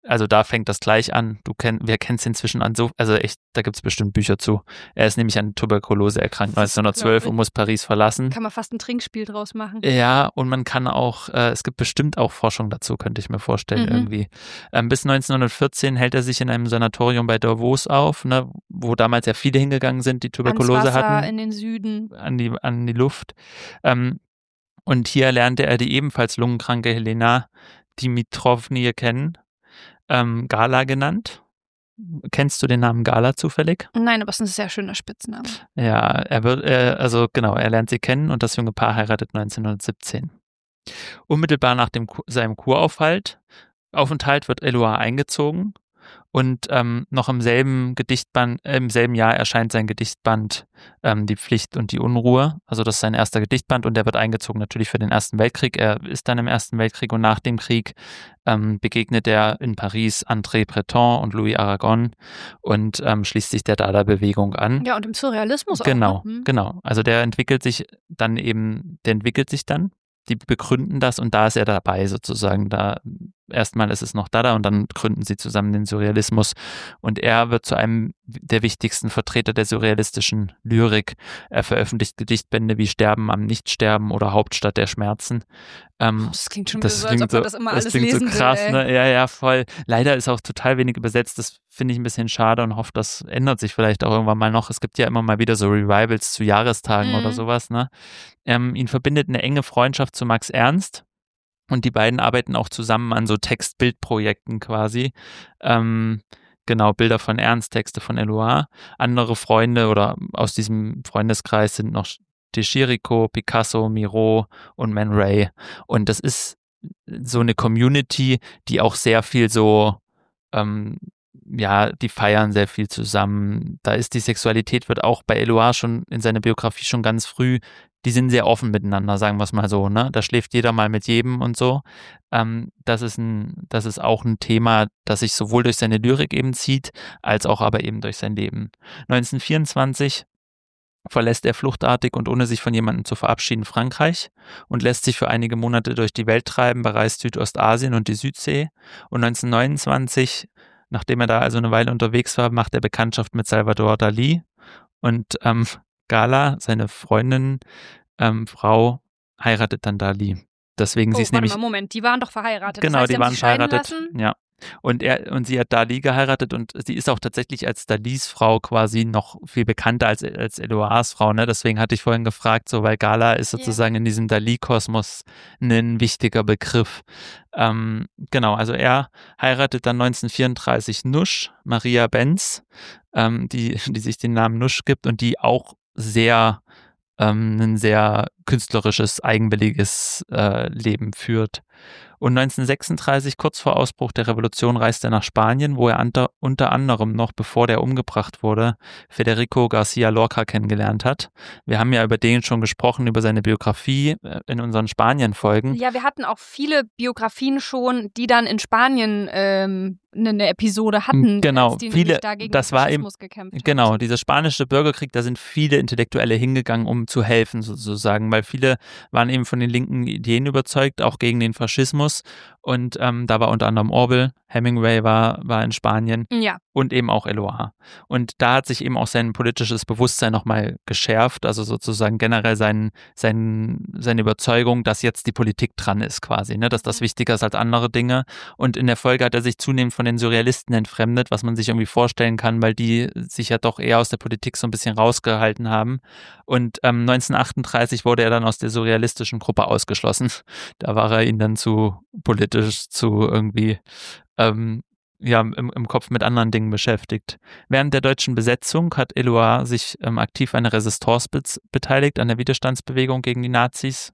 also da fängt das gleich an. Du kenn, wer kennt es inzwischen an so, also echt, da gibt es bestimmt Bücher zu. Er ist nämlich an Tuberkulose erkrankt neunzehnhundertzwölf und muss Paris verlassen. Kann man fast ein Trinkspiel draus machen. Ja, und man kann auch, äh, es gibt bestimmt auch Forschung dazu, könnte ich mir vorstellen mhm. irgendwie. Ähm, bis neunzehnhundertvierzehn hält er sich in einem Sanatorium bei Davos auf, ne, wo damals ja viele hingegangen sind, die Tuberkulose Ans Wasser, hatten. in den Süden. An die, an die Luft. Ähm, und hier lernte er die ebenfalls lungenkranke Helena Dimitrovny kennen, ähm, Gala genannt. Kennst du den Namen Gala zufällig? Nein, aber es ist ein sehr schöner Spitzname. Ja, er wird, äh, also genau, er lernt sie kennen und das junge Paar heiratet neunzehnhundertsiebzehn. Unmittelbar nach dem, seinem Kuraufenthalt Aufenthalt wird Eluard eingezogen und ähm, noch im selben Gedichtband, äh, im selben Jahr erscheint sein Gedichtband ähm, Die Pflicht und die Unruhe. Also das ist sein erster Gedichtband und der wird eingezogen natürlich für den Ersten Weltkrieg. Er ist dann im Ersten Weltkrieg und nach dem Krieg ähm, begegnet er in Paris André Breton und Louis Aragon und ähm, schließt sich der Dada-Bewegung an. Ja, und im Surrealismus auch. Genau, ne? genau. Also der entwickelt sich dann eben, der entwickelt sich dann. Die begründen das und da ist er dabei sozusagen. Da erstmal ist es noch Dada und dann gründen sie zusammen den Surrealismus und er wird zu einem der wichtigsten Vertreter der surrealistischen Lyrik. Er veröffentlicht Gedichtbände wie Sterben am Nichtsterben oder Hauptstadt der Schmerzen. Ähm, das klingt schon das so, klingt als ob man das immer das alles klingt lesen so krass, will, ne? Ja, ja, voll. Leider ist auch total wenig übersetzt. Das finde ich ein bisschen schade und hoffe, das ändert sich vielleicht auch irgendwann mal noch. Es gibt ja immer mal wieder so Revivals zu Jahrestagen mhm. oder sowas, ne? Ähm, ihn verbindet eine enge Freundschaft zu Max Ernst und die beiden arbeiten auch zusammen an so Text-Bild-Projekten quasi. Ähm, genau, Bilder von Ernst, Texte von Eluard. Andere Freunde oder aus diesem Freundeskreis sind noch de Chirico, Picasso, Miro und Man Ray. Und das ist so eine Community, die auch sehr viel so ähm, ja, die feiern sehr viel zusammen. Da ist die Sexualität, wird auch bei Eluard schon in seiner Biografie schon ganz früh, die sind sehr offen miteinander, sagen wir es mal so, ne? Da schläft jeder mal mit jedem und so. Ähm, das ist ein, das ist auch ein Thema, das sich sowohl durch seine Lyrik eben zieht, als auch aber eben durch sein Leben. neunzehnhundertvierundzwanzig verlässt er fluchtartig und ohne sich von jemandem zu verabschieden Frankreich und lässt sich für einige Monate durch die Welt treiben, bereist Südostasien und die Südsee. Und neunzehnhundertneunundzwanzig, nachdem er da also eine Weile unterwegs war, macht er Bekanntschaft mit Salvador Dalí und ähm, Gala, seine Freundin, ähm, Frau, heiratet dann Dalí. Deswegen oh, sie ist warte nämlich. Mal, Moment, die waren doch verheiratet. Genau, das heißt, die, die waren verheiratet. Lassen? Ja. Und er und sie hat Dalí geheiratet und sie ist auch tatsächlich als Dalís Frau quasi noch viel bekannter als, als Eluards Frau, ne? Deswegen hatte ich vorhin gefragt, so, weil Gala ist sozusagen yeah. in diesem Dalí-Kosmos ein wichtiger Begriff. Ähm, genau, also er heiratet dann neunzehnhundertvierunddreißig Nusch, Maria Benz, ähm, die, die sich den Namen Nusch gibt und die auch sehr ähm, ein sehr künstlerisches, eigenwilliges äh, Leben führt. Und neunzehnhundertsechsunddreißig, kurz vor Ausbruch der Revolution, reist er nach Spanien, wo er unter, unter anderem noch, bevor der umgebracht wurde, Federico García Lorca kennengelernt hat. Wir haben ja über den schon gesprochen, über seine Biografie in unseren Spanien-Folgen. Ja, wir hatten auch viele Biografien schon, die dann in Spanien ähm, eine Episode hatten. Genau, als die viele, da gegen das war eben, gekämpft genau, hat. dieser spanische Bürgerkrieg, da sind viele Intellektuelle hingegangen, um zu helfen sozusagen, weil viele waren eben von den linken Ideen überzeugt, auch gegen den Faschismus. Und ähm, da war unter anderem Orwell, Hemingway war, war in Spanien ja. und eben auch Eluard. Und da hat sich eben auch sein politisches Bewusstsein nochmal geschärft, also sozusagen generell sein, sein, seine Überzeugung, dass jetzt die Politik dran ist quasi, ne? Dass das wichtiger ist als andere Dinge. Und in der Folge hat er sich zunehmend von den Surrealisten entfremdet, was man sich irgendwie vorstellen kann, weil die sich ja doch eher aus der Politik so ein bisschen rausgehalten haben. Und ähm, neunzehnhundertachtunddreißig wurde er dann aus der surrealistischen Gruppe ausgeschlossen. Da war er ihnen dann zu politisch, zu irgendwie ähm, ja, im, im Kopf mit anderen Dingen beschäftigt. Während der deutschen Besetzung hat Eluard sich ähm, aktiv an der Resistance be- beteiligt, an der Widerstandsbewegung gegen die Nazis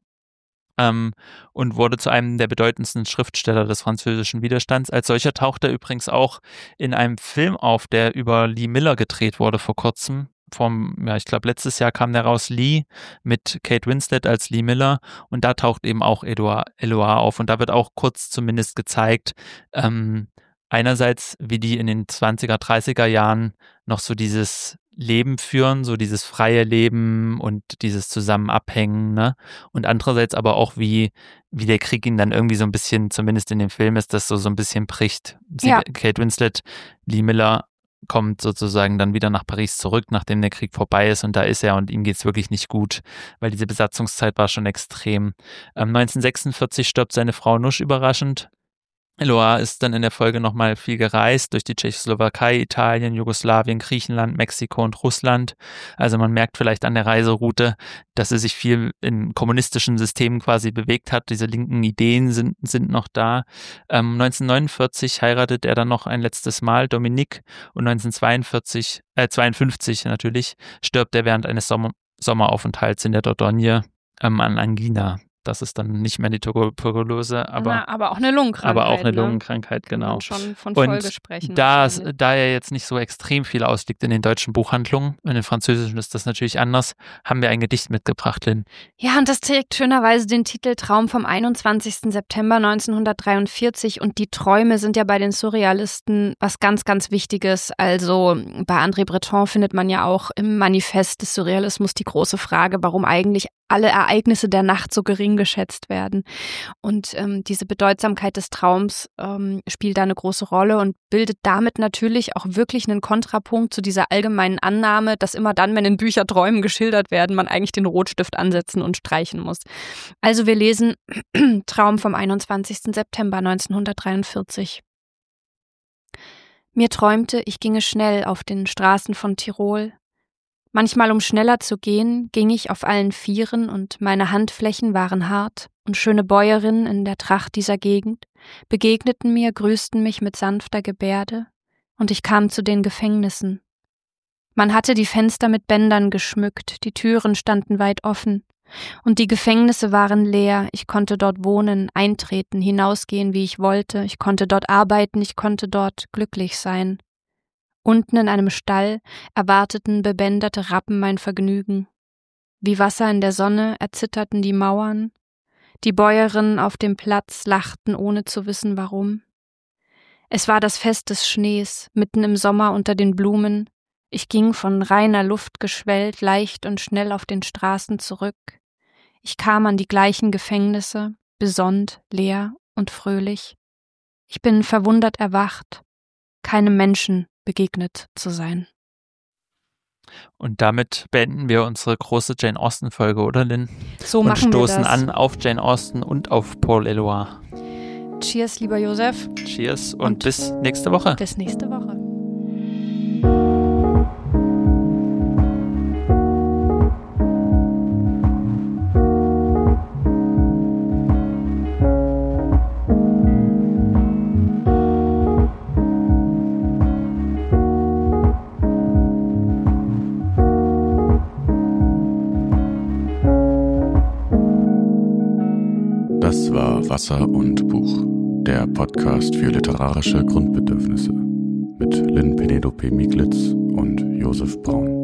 ähm, und wurde zu einem der bedeutendsten Schriftsteller des französischen Widerstands. Als solcher taucht er übrigens auch in einem Film auf, der über Lee Miller gedreht wurde vor kurzem. Vom, ja, ich glaube, letztes Jahr kam der raus, Lee, mit Kate Winslet als Lee Miller und da taucht eben auch Eluard, Eluard auf und da wird auch kurz zumindest gezeigt, ähm, einerseits, wie die in den zwanziger, dreißiger Jahren noch so dieses Leben führen, so dieses freie Leben und dieses Zusammenabhängen, ne? Und andererseits aber auch, wie, wie der Krieg ihn dann irgendwie so ein bisschen, zumindest in dem Film ist das so, so ein bisschen bricht. Sie, Ja. Kate Winslet, Lee Miller kommt sozusagen dann wieder nach Paris zurück, nachdem der Krieg vorbei ist, und da ist er und ihm geht's wirklich nicht gut, weil diese Besatzungszeit war schon extrem. Ähm, neunzehnhundertsechsundvierzig stirbt seine Frau Nusch überraschend. Eloa ist dann in der Folge nochmal viel gereist durch die Tschechoslowakei, Italien, Jugoslawien, Griechenland, Mexiko und Russland. Also man merkt vielleicht an der Reiseroute, dass sie sich viel in kommunistischen Systemen quasi bewegt hat. Diese linken Ideen sind, sind noch da. Ähm, neunzehnhundertneunundvierzig heiratet er dann noch ein letztes Mal Dominique und neunzehnhundertzweiundvierzig, äh, zweiundfünfzig natürlich, stirbt er während eines Sommer- Sommeraufenthalts in der Dordogne ähm, an Angina. Das ist dann nicht mehr die Tuberkulose, aber, Na, aber auch eine Lungenkrankheit. aber auch eine ne? Lungenkrankheit, genau. Kann man schon von Und Folge sprechen. da, es- wahrscheinlich. da er jetzt nicht so extrem viel ausliegt in den deutschen Buchhandlungen, in den französischen ist das natürlich anders, haben wir ein Gedicht mitgebracht, Lynn. Ja, und das trägt schönerweise den Titel Traum vom einundzwanzigsten September neunzehnhundertdreiundvierzig, und die Träume sind ja bei den Surrealisten was ganz, ganz Wichtiges. Also bei André Breton findet man ja auch im Manifest des Surrealismus die große Frage, warum eigentlich alle Ereignisse der Nacht so gering geschätzt werden. Und ähm, diese Bedeutsamkeit des Traums ähm, spielt da eine große Rolle und bildet damit natürlich auch wirklich einen Kontrapunkt zu dieser allgemeinen Annahme, dass immer dann, wenn in Büchern Träumen geschildert werden, man eigentlich den Rotstift ansetzen und streichen muss. Also wir lesen Traum vom einundzwanzigsten September neunzehnhundertdreiundvierzig. Mir träumte, ich ginge schnell auf den Straßen von Tirol. Manchmal, um schneller zu gehen, ging ich auf allen Vieren und meine Handflächen waren hart, und schöne Bäuerinnen in der Tracht dieser Gegend begegneten mir, grüßten mich mit sanfter Gebärde, und ich kam zu den Gefängnissen. Man hatte die Fenster mit Bändern geschmückt, die Türen standen weit offen, und die Gefängnisse waren leer, ich konnte dort wohnen, eintreten, hinausgehen, wie ich wollte, ich konnte dort arbeiten, ich konnte dort glücklich sein. Unten in einem Stall erwarteten bebänderte Rappen mein Vergnügen. Wie Wasser in der Sonne erzitterten die Mauern. Die Bäuerinnen auf dem Platz lachten, ohne zu wissen warum. Es war das Fest des Schnees, mitten im Sommer unter den Blumen. Ich ging von reiner Luft geschwellt, leicht und schnell auf den Straßen zurück. Ich kam an die gleichen Gefängnisse, besonnt, leer und fröhlich. Ich bin verwundert erwacht, keinem Menschen begegnet zu sein. Und damit beenden wir unsere große Jane Austen-Folge, oder Lynn? So und machen wir stoßen das. an auf Jane Austen und auf Paul Eluard. Cheers, lieber Josef. Cheers und, Und bis nächste Woche. Bis nächste Woche. Das war Wasser und Buch, der Podcast für literarische Grundbedürfnisse mit Lynn Penelope Miglitz und Josef Braun.